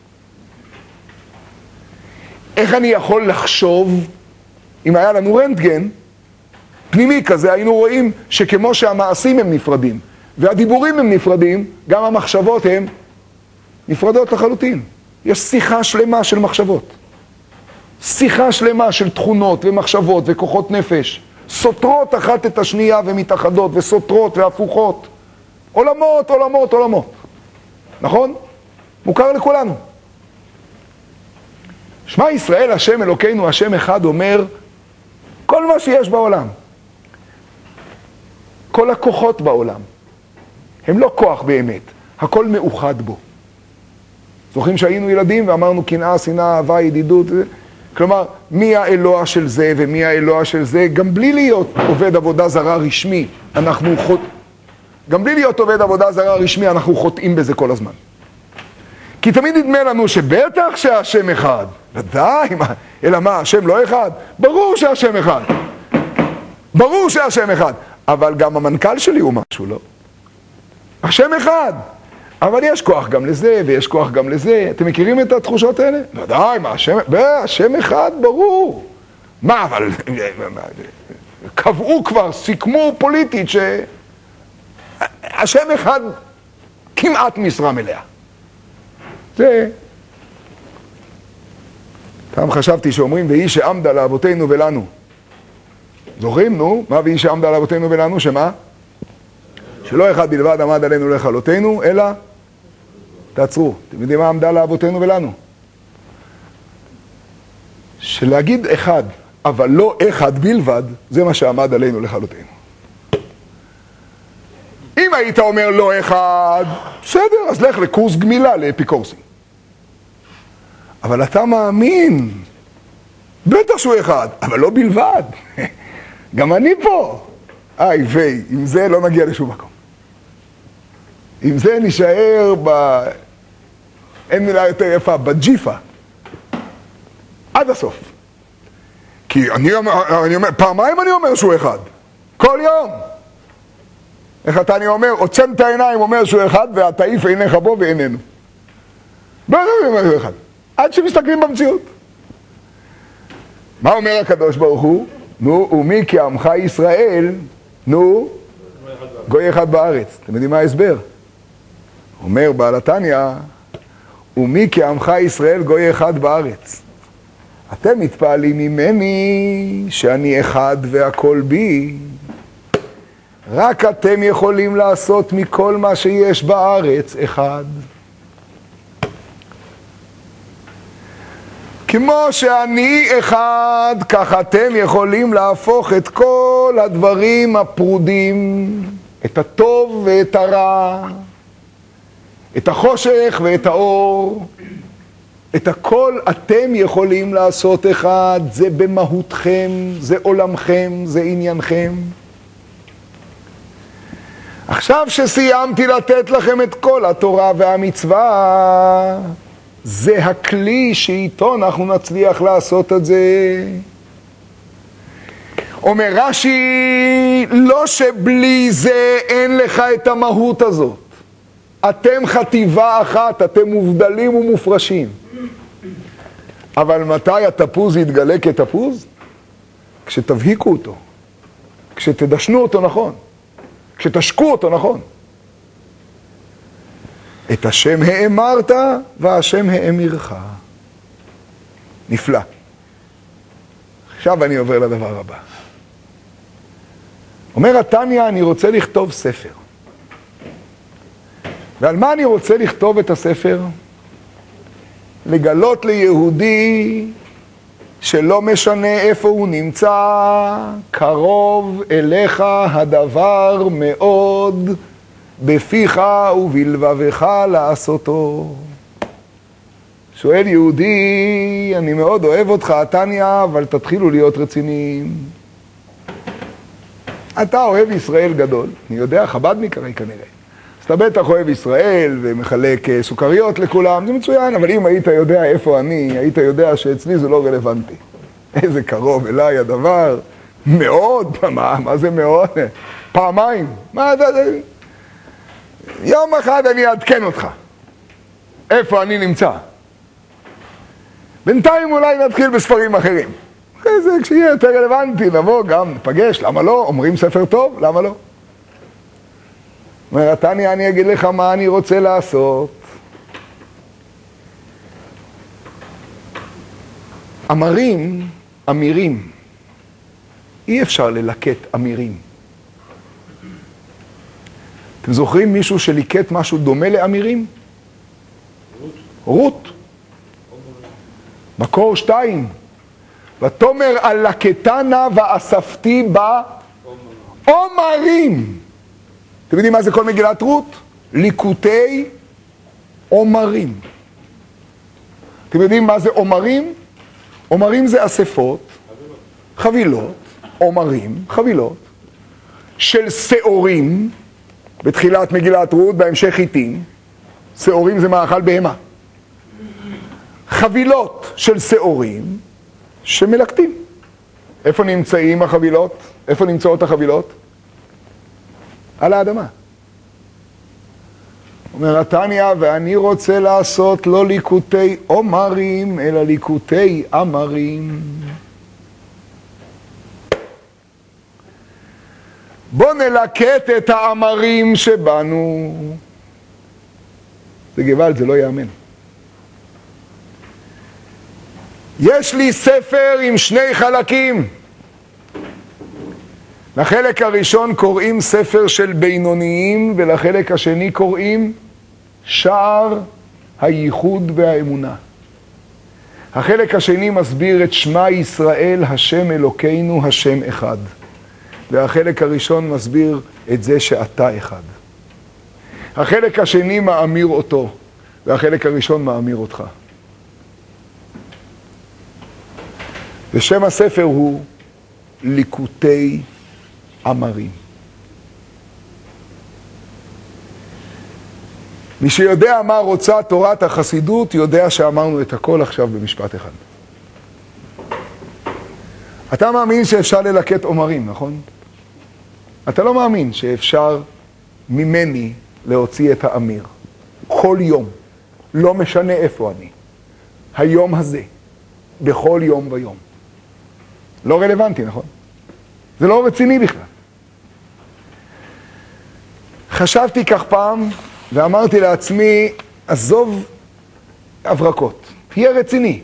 Speaker 1: איך אני יכול לחשוב, אם היה לנו רנטגן, פנימי כזה, היינו רואים שכמו שהמעשים הם נפרדים, והדיבורים הם נפרדים, גם המחשבות הן נפרדות לחלוטין. יש שיחה שלמה של מחשבות. שיחה שלמה של תכונות ומחשבות וכוחות נפש. סותרות אחת את השנייה ומתאחדות, וסותרות והפוכות. עולמות, עולמות, עולמות. נכון? מוכר לכולנו. שמע ישראל, השם אלוקינו, השם אחד, אומר כל מה שיש בעולם. כל הכוחות בעולם. הם לא כוח באמת. הכל מאוחד בו. זוכרים שהיינו ילדים ואמרנו קנאה, שנאה, אהבה, ידידות. כלומר, מי האלוה של זה ומי האלוה של זה, גם בלי להיות עובד עבודה זרה רשמי, גם בלי להיות עובד עבודה זרה רשמי, אנחנו חוטאים בזה כל הזמן. כי תמיד נדמה לנו שבטח שהשם אחד. ודאי, אלא מה, השם לא אחד? ברור שהשם אחד. ברור שהשם אחד. אבל גם המנכ"ל שלי הוא משהו, לא? השם אחד. אבל יש כוח גם לזה, ויש כוח גם לזה. אתם מכירים את התחושות האלה? ודאי, מה, השם אחד, ברור. מה, אבל קבעו כבר, סיכמו פוליטית שהשם אחד כמעט משרה מלאה. זה... פעם חשבתי שאומרים, והיא שעמדה לאבותינו ולנו. זוכרים, נו? מה והיא שעמדה לאבותינו ולנו? שמה? שלא אחד בלבד עמד עלינו לכלותנו, אלא... תעצרו. אתם יודעים מה עמדה לאבותינו ולנו? שלהגיד אחד, אבל לא אחד בלבד, זה מה שעמד עלינו לכלותנו. אם היית אומר לא אחד, בסדר, אז לך לקורס גמילה לאפיקורסים. אבל אתה מאמין, בטח שהוא אחד, אבל לא בלבד. גם אני פה. ויי, עם זה לא נגיע לשום מקום. עם זה נשאר אין מילה יותר יפה, בג'יפה. עד הסוף. כי אני אומר, פעמיים אני אומר שהוא אחד. כל יום. איך אתה אני אומר, עוצם את העיניים אומר שהוא אחד, והתעיף עיניך בו ואיננו. לא אומר שהוא אחד. עד שמסתכלים במציאות. מה אומר הקדוש ברוך הוא? נו, ומי כעמך ישראל, נו, גוי אחד בארץ. אתם יודעים מה ההסבר? אומר בעל התניא, ומי כעמך ישראל גוי אחד בארץ. אתם מתפעלים ממני שאני אחד והכל בי. רק אתם יכולים לעשות מכל מה שיש בארץ אחד. כמו שאני אחד, כך אתם יכולים להפוך את כל הדברים הפרודים, את הטוב ואת הרע, את החושך ואת האור, את הכל אתם יכולים לעשות אחד, זה במהותכם, זה עולמכם, זה עניינכם. עכשיו שסיימתי לתת לכם את כל התורה והמצווה, זה הכלי שאיתו אנחנו נצליח לעשות את זה. אומר רש"י, לא שבלי זה אין לך את המהות הזאת. אתם חטיבה אחת, אתם מובדלים ומופרשים. אבל מתי התפוז יתגלה כתפוז? כשתבהיקו אותו, כשתדשנו אותו נכון, כשתשקו אותו נכון. את השם האמרת והשם האמירך. נפלא. עכשיו אני עובר לדבר הבא. אומר התניא, אני רוצה לכתוב ספר. ועל מה אני רוצה לכתוב את הספר? לגלות ליהודי שלא משנה איפה הוא נמצא, קרוב אליך הדבר מאוד, בפיך ובלבבך לעשותו. שואל יהודי, אני מאוד אוהב אותך, התניא, אבל תתחילו להיות רציניים. אתה אוהב ישראל גדול, אני יודע, חב"דניק הרי כנראה. אז אתה בטח אוהב ישראל ומחלק סוכריות לכולם, זה מצוין, אבל אם היית יודע איפה אני, היית יודע שאצלי זה לא רלוונטי. איזה קרוב אליי הדבר, מאוד, מה זה מאוד? פעמיים, מה זה? יום אחד אני אעדכן אותך, איפה אני נמצא. בינתיים אולי נתחיל בספרים אחרים. אחרי זה, כשיהיה יותר רלוונטי, נבוא גם, נפגש, למה לא? אומרים ספר טוב, למה לא? אומר, התניא, אני אגיד לך מה אני רוצה לעשות. אמירים, אי אפשר ללקט אמירים. אתם זוכרים מישהו שליקט משהו דומה לאמירים? רות. מקור 2. ותאמר על לקטנה ואספתי בה אומרים. אתם יודעים מה זה כל מגילת רות? ליקוטי אומרים. אתם יודעים מה זה אומרים? אומרים זה אספות, חבילות, אומרים, חבילות, של שעורים, בתחילת מגילת רות, בהמשך חיטים. שעורים זה מאכל בהמה. חבילות של שעורים שמלקטים. איפה נמצאים החבילות? איפה נמצאות החבילות? על האדמה. אומר התניא, ואני רוצה לעשות לא ליקוטי אומרים, אלא ליקוטי אמרים. בוא נלקט את האמרים שבנו. זה גוואלד, זה לא יאמן. יש לי ספר עם שני חלקים. לחלק הראשון קוראים ספר של בינוניים, ולחלק השני קוראים שער הייחוד והאמונה. החלק השני מסביר את שמע ישראל, השם אלוקינו, השם אחד. והחלק הראשון מסביר את זה שאתה אחד. החלק השני מאמיר אותו, והחלק הראשון מאמיר אותך. ושם הספר הוא ליקוטי אמרים. מי שיודע מה רוצה תורת החסידות, יודע שאמרנו את הכל עכשיו במשפט אחד. אתה מאמין שאפשר ללקט אומרים, נכון? אתה לא מאמין שאפשר ממני להוציא את האמיר. כל יום, לא משנה איפה אני. היום הזה, בכל יום ויום. לא רלוונטי, נכון? זה לא רציני בכלל. חשבתי כך פעם, ואמרתי לעצמי, עזוב הברקות, תהיה רציני.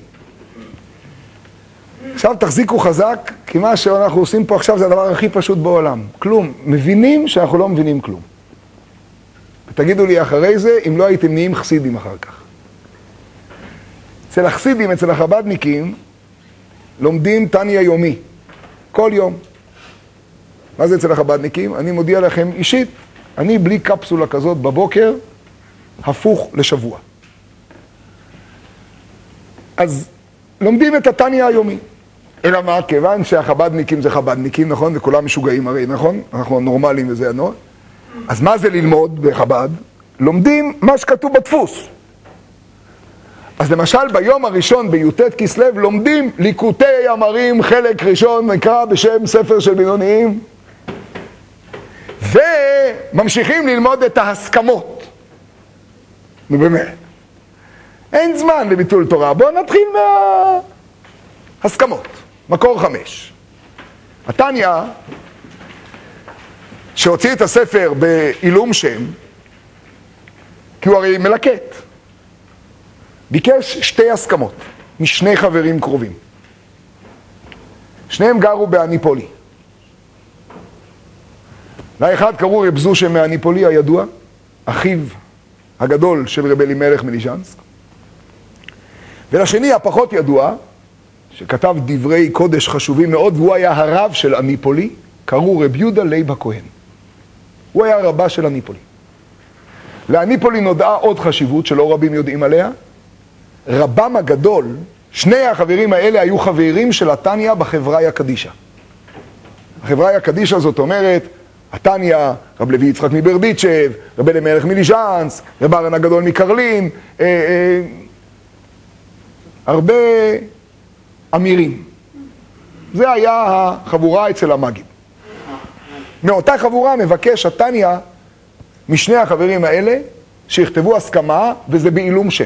Speaker 1: עכשיו תחזיקו חזק, כי מה שאנחנו עושים פה עכשיו זה הדבר הכי פשוט בעולם. כלום. מבינים שאנחנו לא מבינים כלום. ותגידו לי אחרי זה, אם לא הייתם נהיים חסידים אחר כך. אצל החסידים, אצל החבדניקים, לומדים תניא יומי. כל יום. מה זה אצל החבדניקים? אני מודיע לכם אישית, אני בלי קפסולה כזאת בבוקר, הפוך לשבוע. אז לומדים את התניא היומי. אלא מה? כיוון שהחבדניקים זה חבדניקים, נכון? וכולם משוגעים הרי, נכון? אנחנו נורמלים וזה הנורא. אז מה זה ללמוד בחב"ד? לומדים מה שכתוב בדפוס. אז למשל ביום הראשון בי"ט כסלו לומדים ליקוטי אמרים, חלק ראשון נקרא בשם ספר של בינוניים. וממשיכים ללמוד את ההסכמות. נו באמת. אין זמן לביטול תורה. בואו נתחיל מההסכמות. מקור 5. התניא, שהוציא את הספר בעילום שם, כי הוא הרי מלקט, ביקש שתי הסכמות משני חברים קרובים. שניהם גרו באניפולי. לאחד קראו רב זושה מאניפולי הידוע, אחיו הגדול של רב אלימלך מליז'נסק. ולשני הפחות ידוע, שכתב דברי קודש חשובים מאוד, והוא היה הרב של אניפולי, קראו רב יהודה לייב הכהן. הוא היה רבה של אניפולי. לאניפולי נודעה עוד חשיבות שלא רבים יודעים עליה. רבם הגדול, שני החברים האלה היו חברים של התניא בחבריה קדישא. החבריה קדישא זאת אומרת, התניא, רב לוי יצחק מברדיצ'ב, רב אלימלך מליז'נסק, רב אהרן הגדול מקרלין, הרבה אמירים. זה היה החבורה אצל המגיד. מאותה חבורה מבקש התניא משני החברים האלה שיכתבו הסכמה, וזה בעילום שם.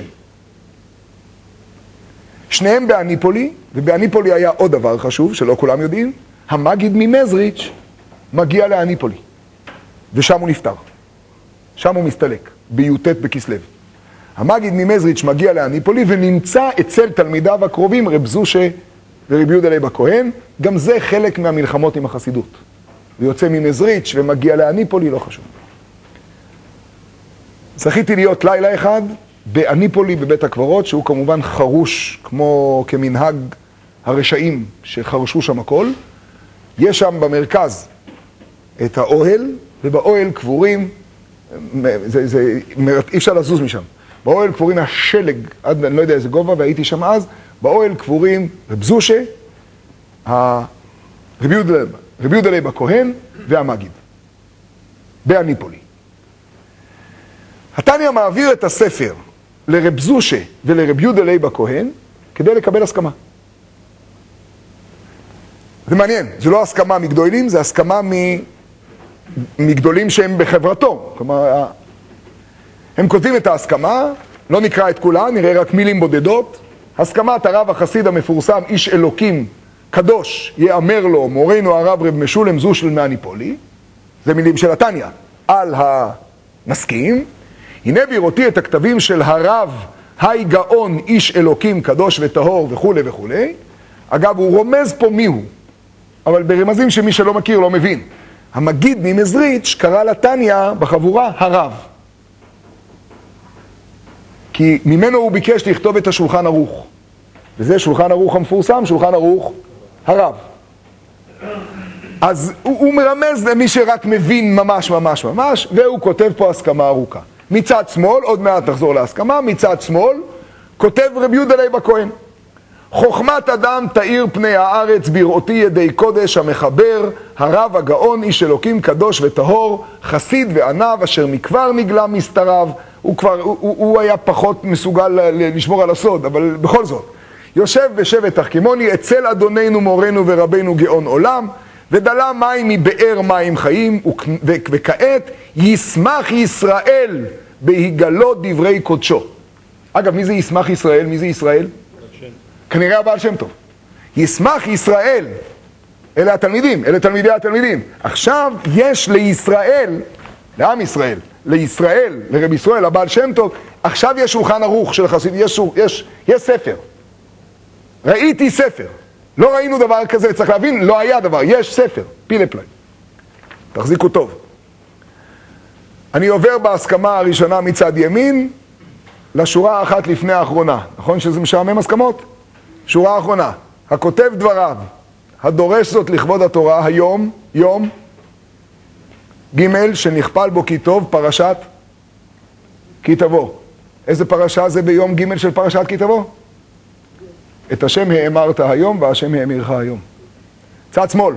Speaker 1: שניהם באניפולי, ובאניפולי היה עוד דבר חשוב שלא כולם יודעים, המגיד ממזריץ' מגיע לאניפולי, ושם הוא נפטר. שם הוא מסתלק, בי"ט בכסלו. המגיד ממזריץ' מגיע לאניפולי ונמצא אצל תלמידיו הקרובים, רב זושה ורב יהודה לייב הכהן. גם זה חלק מהמלחמות עם החסידות. ויוצא ממזריץ' ומגיע לאניפולי, לא חשוב. זכיתי להיות לילה אחד באניפולי בבית הקברות, שהוא כמובן חרוש כמו כמנהג הרשעים שחרשו שם הכל. יש שם במרכז את האוהל, ובאוהל קבורים, אי אפשר לזוז משם. באוהל קבורים השלג, עד אני לא יודע איזה גובה, והייתי שם אז, באוהל קבורים רב זושה, רב יהודה לייב הכהן והמגיד, באניפולי. התניא מעביר את הספר לרב זושה ולרב יהודה לייב הכהן כדי לקבל הסכמה. זה מעניין, זה לא הסכמה מגדולים, זה הסכמה מגדולים שהם בחברתו. כלומר, הם כותבים את ההסכמה, לא נקרא את כולה, נראה רק מילים בודדות. הסכמת הרב החסיד המפורסם, איש אלוקים קדוש, יאמר לו, מורנו הרב רב משולם זו של מהניפולי, זה מילים של התניא, על המסכים. הנה בראותי את הכתבים של הרב היי גאון, איש אלוקים קדוש וטהור וכו' וכו'. אגב, הוא רומז פה מיהו, אבל ברמזים שמי שלא מכיר לא מבין. המגיד ממזריץ' קרא לתניא בחבורה הרב. כי ממנו הוא ביקש לכתוב את השולחן ערוך. וזה שולחן ערוך המפורסם, שולחן ערוך הרב. אז הוא מרמז למי שרק מבין ממש ממש ממש, והוא כותב פה הסכמה ארוכה. מצד שמאל, עוד מעט נחזור להסכמה, מצד שמאל, כותב רבי יהודה לייב הכהן. חוכמת אדם תאיר פני הארץ בראותי ידי קודש המחבר, הרב הגאון, איש אלוקים קדוש וטהור, חסיד וענב אשר מכבר נגלה מסתריו. הוא היה פחות מסוגל לשמור על הסוד, אבל בכל זאת. יושב בשבט תחכימוני אצל אדוננו מורנו ורבנו גאון עולם, ודלה מים מבאר מים חיים, וכעת ישמח ישראל בהיגלות דברי קודשו. אגב, מי זה ישמח ישראל? מי זה ישראל? כנראה הבעל שם טוב. ישמח ישראל, אלה התלמידים, אלה תלמידי התלמידים. עכשיו יש לישראל, לעם ישראל, לישראל, לרב ישראל, הבעל שם טוב, עכשיו יש שולחן ערוך של חסיד, יש ספר. ראיתי ספר. לא ראינו דבר כזה, צריך להבין, לא היה דבר, יש ספר, פילפליי. תחזיקו טוב. אני עובר בהסכמה הראשונה מצד ימין, לשורה האחת לפני האחרונה. נכון שזה משעמם הסכמות? שורה האחרונה. הכותב דבריו, הדורש זאת לכבוד התורה, היום, יום, ג' שנכפל בו כי טוב, פרשת כי תבוא. איזה פרשה זה ביום ג' של פרשת כי תבוא? את השם האמרת היום והשם האמירך היום. צד שמאל.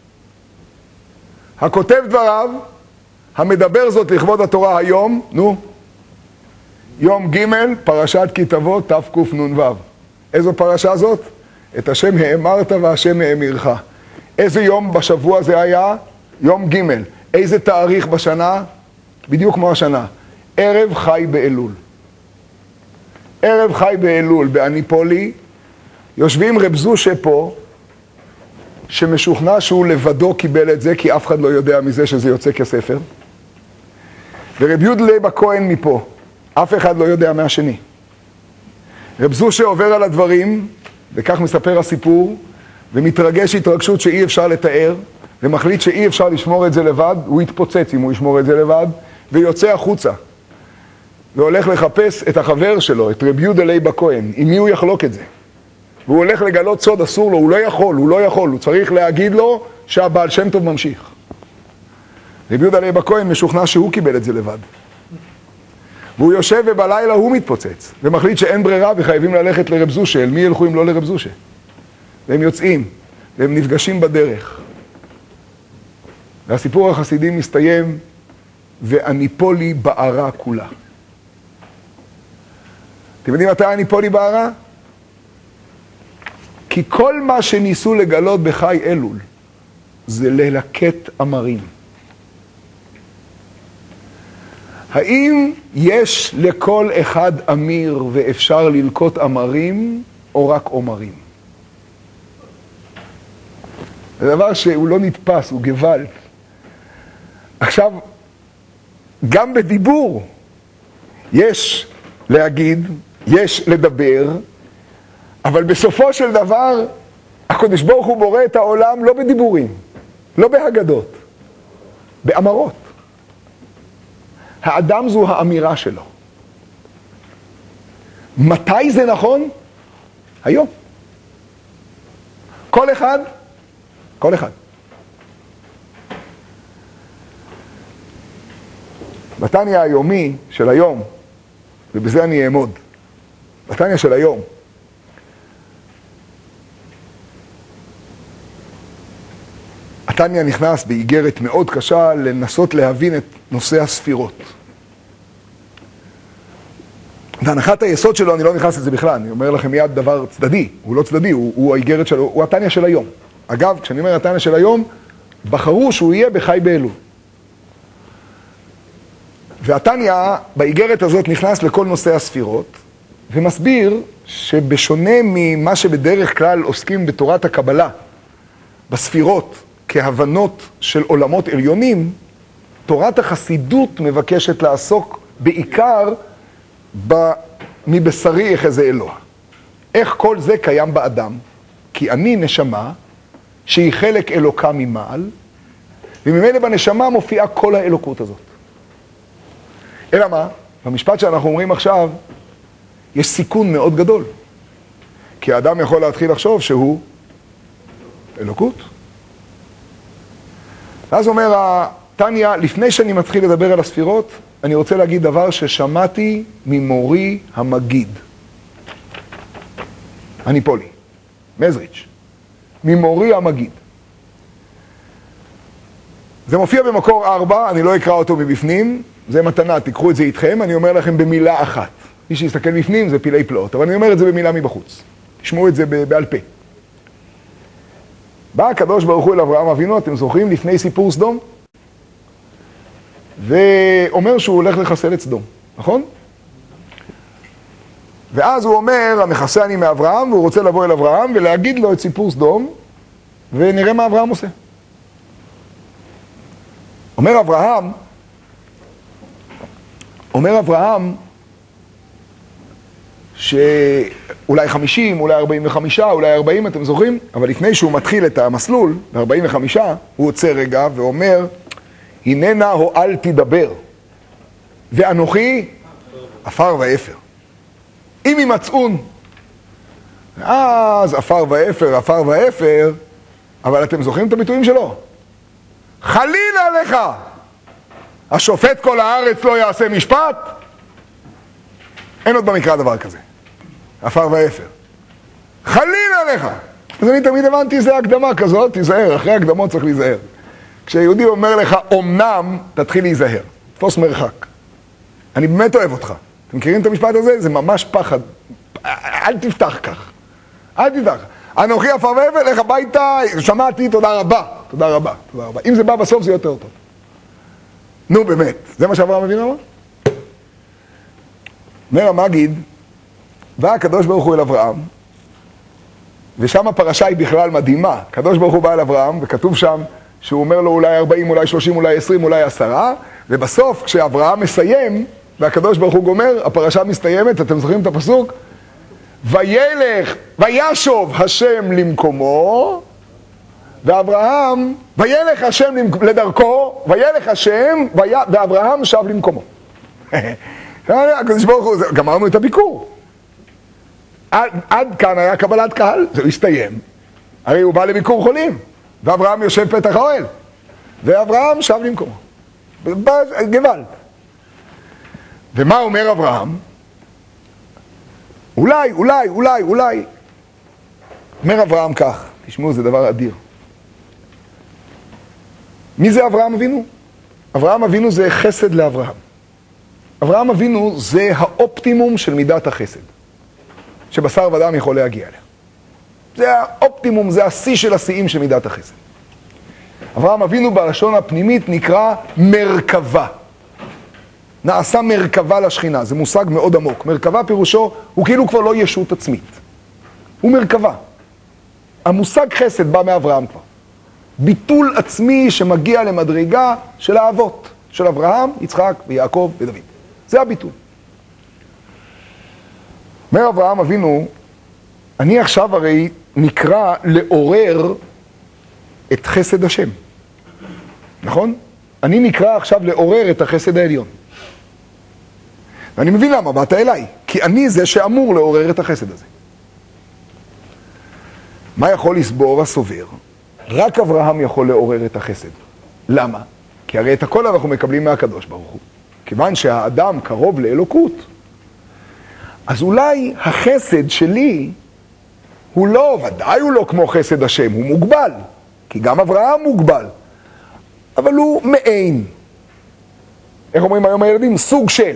Speaker 1: הכותב דבריו, המדבר זאת לכבוד התורה היום, יום ג' פרשת כי תבוא תקנ"ו. איזו פרשה זאת? את השם האמרת והשם האמירך. איזה יום בשבוע זה היה? יום ג'. איזה תאריך בשנה? בדיוק כמו השנה. ערב חי באלול. ערב חי באלול באניפולי, יושבים רב זושה פה, שמשוכנע שהוא לבדו קיבל את זה, כי אף אחד לא יודע מזה שזה יוצא כספר. ורב יהודה לייב הכהן מפה, אף אחד לא יודע מהשני. רב זושה עובר על הדברים, וכך מספר הסיפור, ומתרגש התרגשות שאי אפשר לתאר, ומחליט שאי אפשר לשמור את זה לבד, הוא יתפוצץ אם הוא ישמור את זה לבד, ויוצא החוצה. והולך לחפש את החבר שלו, את רב יהודה לייב הכהן, עם מי הוא יחלוק את זה. והוא הולך לגלות סוד, אסור לו, הוא לא יכול, הוא צריך להגיד לו שהבעל שם טוב ממשיך. רב יהודה לייב הכהן משוכנע שהוא קיבל את זה לבד. והוא יושב ובלילה הוא מתפוצץ, ומחליט שאין ברירה וחייבים ללכת לרב זושה. אל מי ילכו אם לא לרב זושה? והם יוצאים, והם נפגשים בדרך. והסיפור החסידי מסתיים, ואניפולי בערה כולה. אתם יודעים מתי אניפולי בערה? כי כל מה שניסו לגלות בחי אלול, זה ללקט אמרים. האם יש לכל אחד אמיר ואפשר ללקוט אמרים, או רק אומרים? זה דבר שהוא לא נתפס, הוא גוואלד. עכשיו, גם בדיבור יש להגיד, יש לדבר, אבל בסופו של דבר, הקדוש ברוך הוא בורא את העולם לא בדיבורים, לא בהגדות, באמרות. האדם זו האמירה שלו. מתי זה נכון? היום. כל אחד. בתניא היומי של היום, ובזה אני אעמוד, בתניא של היום, התניא נכנס באיגרת מאוד קשה לנסות להבין את נושא הספירות. והנחת היסוד שלו, אני לא נכנס לזה בכלל, אני אומר לכם מיד דבר צדדי, הוא לא צדדי, הוא האיגרת שלו, הוא התניא של היום. אגב, כשאני אומר התניא של היום, בחרו שהוא יהיה בחי באלול. והתניא באיגרת הזאת נכנס לכל נושא הספירות, ומסביר שבשונה ממה שבדרך כלל עוסקים בתורת הקבלה, בספירות כהבנות של עולמות עליונים, תורת החסידות מבקשת לעסוק בעיקר מבשרי יחזה אלוה. איך כל זה קיים באדם? כי אני נשמה שהיא חלק אלוקה ממעל, וממילא בנשמה מופיעה כל האלוקות הזאת. אלא מה? במשפט שאנחנו אומרים עכשיו, יש סיכון מאוד גדול. כי האדם יכול להתחיל לחשוב שהוא אלוקות. ואז אומר התניא, לפני שאני מתחיל לדבר על הספירות, אני רוצה להגיד דבר ששמעתי ממורי המגיד. הניפולי, מזריץ', ממורי המגיד. זה מופיע במקור 4, אני לא אקרא אותו מבפנים, זה מתנה, תיקחו את זה איתכם, אני אומר לכם במילה אחת. מי שיסתכל בפנים זה פילי פלאות, אבל אני אומר את זה במילה מבחוץ. תשמעו את זה בעל פה. בא הקדוש ברוך הוא אל אברהם אבינו, אתם זוכרים, לפני סיפור סדום? ואומר שהוא הולך לחסל את סדום, נכון? ואז הוא אומר, המחסה אני מאברהם, והוא רוצה לבוא אל אברהם ולהגיד לו את סיפור סדום, ונראה מה אברהם עושה. אומר אברהם, שאולי 50, אולי 45, אולי 40, אתם זוכרים? אבל לפני שהוא מתחיל את המסלול, ב-45, הוא עוצר רגע ואומר, הננה הועל תדבר, ואנוכי עפר ואפר. אם ימצאון, אז עפר ואפר, אבל אתם זוכרים את הביטויים שלו? חלילה עליך, השופט כל הארץ לא יעשה משפט? אין עוד במקרא דבר כזה. עפר ואפר. חלילה עליך. אז אני תמיד הבנתי, זה הקדמה כזאת, תיזהר, אחרי הקדמות צריך להיזהר. כשיהודי אומר לך, אומנם, תתחיל להיזהר. תפוס מרחק. אני באמת אוהב אותך. אתם מכירים את המשפט הזה? זה ממש פחד. אל תפתח כך. אל תפתח. אנוכי עפר ואפר, לך הביתה, שמעתי, תודה רבה. תודה רבה, תודה רבה. אם זה בא בסוף זה יותר טוב. נו באמת, זה מה שאברהם אבינו אמר? אומר המגיד, בא הקדוש ברוך הוא אל אברהם, ושם הפרשה היא בכלל מדהימה. הקדוש ברוך הוא בא אל אברהם, וכתוב שם שהוא אומר לו אולי 40, אולי 30, אולי 20, אולי 10, ובסוף כשאברהם מסיים, והקדוש ברוך הוא גומר, הפרשה מסתיימת, אתם זוכרים את הפסוק? וישוב השם למקומו, ואברהם, וילך השם לדרכו, וילך השם, ואברהם שב למקומו. הקדוש ברוך הוא, גמרנו את הביקור. עד כאן היה קבלת קהל, זה הסתיים. הרי הוא בא לביקור חולים, ואברהם יושב פתח האוהל, ואברהם שב למקומו. גבל. ומה אומר אברהם? אולי. אומר אברהם כך, תשמעו, זה דבר אדיר. מי זה אברהם אבינו? אברהם אבינו זה חסד לאברהם. אברהם אבינו זה האופטימום של מידת החסד, שבשר ודם יכול להגיע אליה. זה האופטימום, זה השיא של השיאים של מידת החסד. אברהם אבינו בלשון הפנימית נקרא מרכבה. נעשה מרכבה לשכינה, זה מושג מאוד עמוק. מרכבה פירושו, הוא כאילו כבר לא ישות עצמית. הוא מרכבה. המושג חסד בא מאברהם כבר. ביטול עצמי שמגיע למדרגה של האבות, של אברהם, יצחק ויעקב ודוד. זה הביטול. אומר אברהם אבינו, אני עכשיו הרי נקרא לעורר את חסד השם. נכון? אני נקרא עכשיו לעורר את החסד העליון. ואני מבין למה, באת אליי. כי אני זה שאמור לעורר את החסד הזה. מה יכול לסבור הסובר? רק אברהם יכול לעורר את החסד. למה? כי הרי את הכל אנחנו מקבלים מהקדוש ברוך הוא. כיוון שהאדם קרוב לאלוקות, אז אולי החסד שלי הוא לא, ודאי הוא לא כמו חסד השם, הוא מוגבל. כי גם אברהם מוגבל. אבל הוא מעין. איך אומרים היום הילדים? סוג של.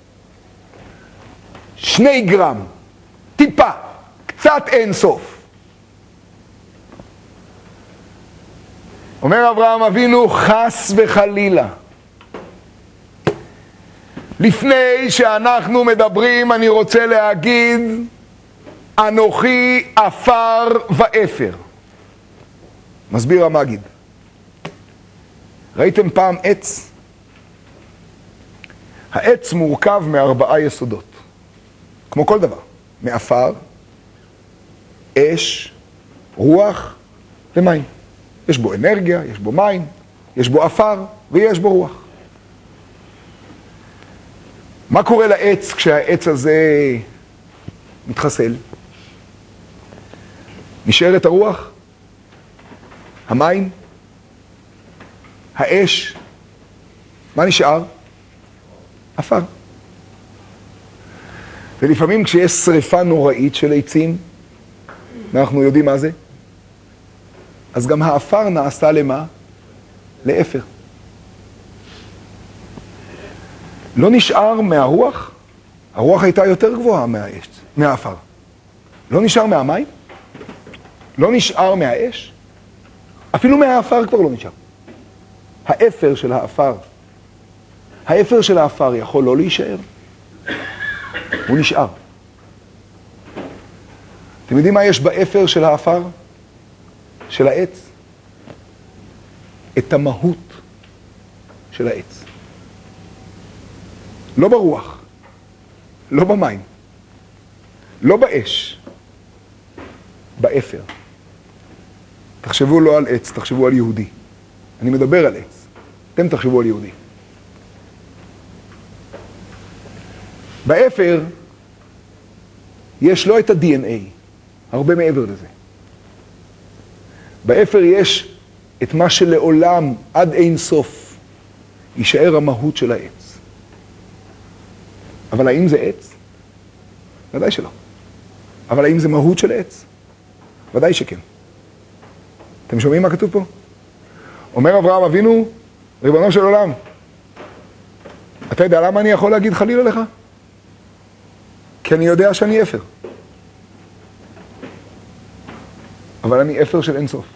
Speaker 1: 2 גרם. טיפה. קצת אין סוף. אומר אברהם אבינו, חס וחלילה. לפני שאנחנו מדברים, אני רוצה להגיד, אנוכי עפר ואפר. מסביר המגיד. ראיתם פעם עץ? העץ מורכב מ4 יסודות. כמו כל דבר. מעפר, אש, רוח ומים. יש בו אנרגיה, יש בו מים, יש בו עפר ויש בו רוח. מה קורה לעץ כשהעץ הזה מתחסל? נשארת הרוח, המים, האש, מה נשאר? עפר. ולפעמים כשיש שריפה נוראית של עצים, אנחנו יודעים מה זה? אז גם העפר נעשה למה? לאפר. לא נשאר מהרוח, הרוח הייתה יותר גבוהה מהעפר. לא נשאר מהמים, לא נשאר מהאש, אפילו מהעפר כבר לא נשאר. האפר של העפר, האפר של העפר יכול לא להישאר, הוא נשאר. אתם יודעים מה יש באפר של העפר? של העץ? את המהות של העץ. לא ברוח, לא במים, לא באש, באפר. תחשבו לא על עץ, תחשבו על יהודי. אני מדבר על עץ, אתם תחשבו על יהודי. באפר יש לא את ה-DNA, הרבה מעבר לזה. באפר יש את מה שלעולם עד אין סוף יישאר המהות של העץ. אבל האם זה עץ? ודאי שלא. אבל האם זה מהות של עץ? ודאי שכן. אתם שומעים מה כתוב פה? אומר אברהם אבינו, ריבונו של עולם, אתה יודע למה אני יכול להגיד חלילה לך? כי אני יודע שאני אפר. אבל אני אפר של אין סוף.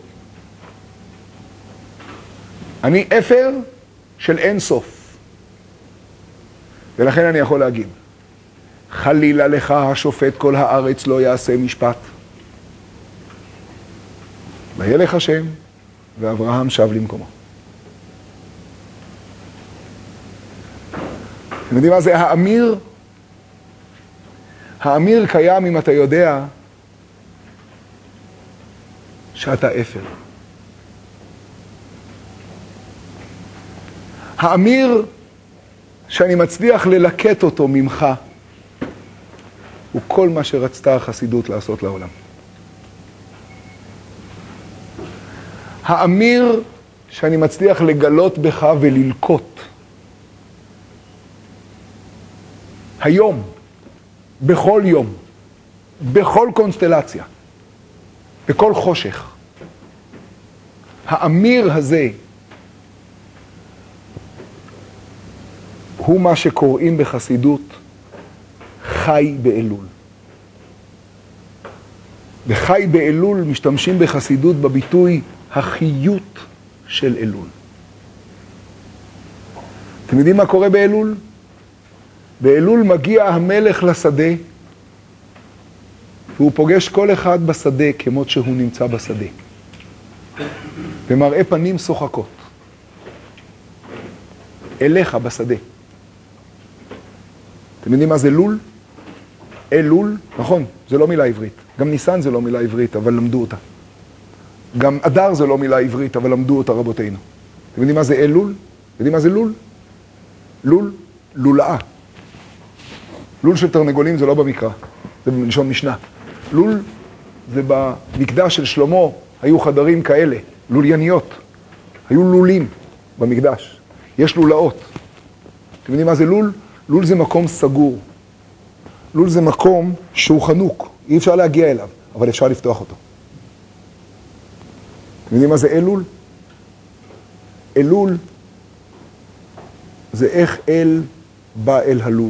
Speaker 1: אני אפר של אין סוף. ולכן אני יכול להגיד, חלילה לך השופט כל הארץ לא יעשה משפט. וילך השם, ואברהם שב למקומו. אתם יודעים מה זה האמיר? האמיר קיים אם אתה יודע שאתה אפר. האמיר שאני מצליח ללקט אותו ממך הוא כל מה שרצתה החסידות לעשות לעולם. האמיר שאני מצליח לגלות בך וללקוט היום, בכל יום, בכל קונסטלציה, בכל חושך. האמיר הזה הוא מה שקוראים בחסידות חי באלול. בחי באלול משתמשים בחסידות בביטוי החיות של אלול. אתם יודעים מה קורה באלול? באלול מגיע המלך לשדה, והוא פוגש כל אחד בשדה כמות שהוא נמצא בשדה. ומראה פנים שוחקות. אליך בשדה. אתם יודעים מה זה לול? אלול, נכון, זה לא מילה עברית. גם ניסן זה לא מילה עברית, אבל למדו אותה. גם אדר זה לא מילה עברית, אבל למדו אותה רבותינו. אתם יודעים מה זה אלול? אתם יודעים מה זה לול? לול, לולאה. לול של תרנגולים זה לא במקרא, זה בלשון משנה. לול זה במקדש של שלמה, היו חדרים כאלה, לולייניות. היו לולים במקדש. יש לולאות. אתם יודעים מה זה לול? לול זה מקום סגור. לול זה מקום שהוא חנוק. אי אפשר להגיע אליו, אבל אפשר לפתוח אותו. אתם יודעים מה זה אלול? אלול זה איך אל בא אל הלול.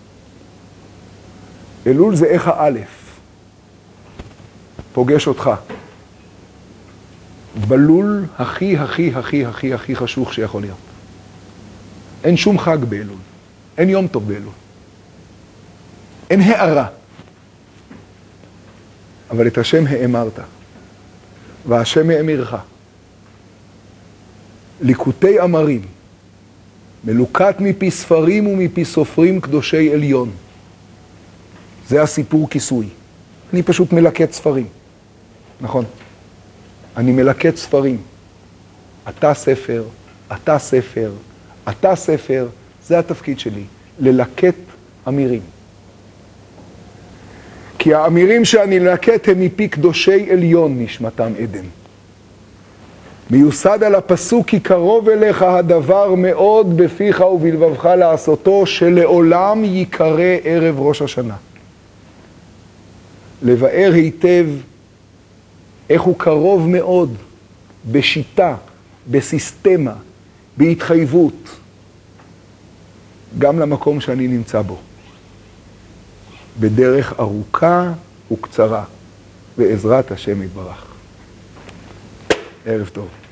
Speaker 1: אלול זה איך האלף פוגש אותך. בלול הכי הכי הכי הכי הכי חשוך שיכול להיות. אין שום חג באלול. אין יום טוב באלול. אין הערה. אבל את השם האמרת, והשם האמירך. ליקוטי אמרים, מלוקט מפי ספרים ומפי סופרים קדושי עליון. זה הסיפור כיסוי. אני פשוט מלקט ספרים. נכון. אני מלקט ספרים. אתה ספר, אתה ספר, אתה ספר, זה התפקיד שלי, ללקט אמירים. כי האמירים שאני ללקט הם מפי קדושי עליון נשמתם עדן. מיוסד על הפסוק כי קרוב אליך הדבר מאוד בפיך ובלבבך לעשותו, שלעולם ייקרא ערב ראש השנה. לבאר היטב איך הוא קרוב מאוד בשיטה, בסיסטמה, בהתחייבות, גם למקום שאני נמצא בו. בדרך ארוכה וקצרה, בעזרת השם יתברך. ערב טוב.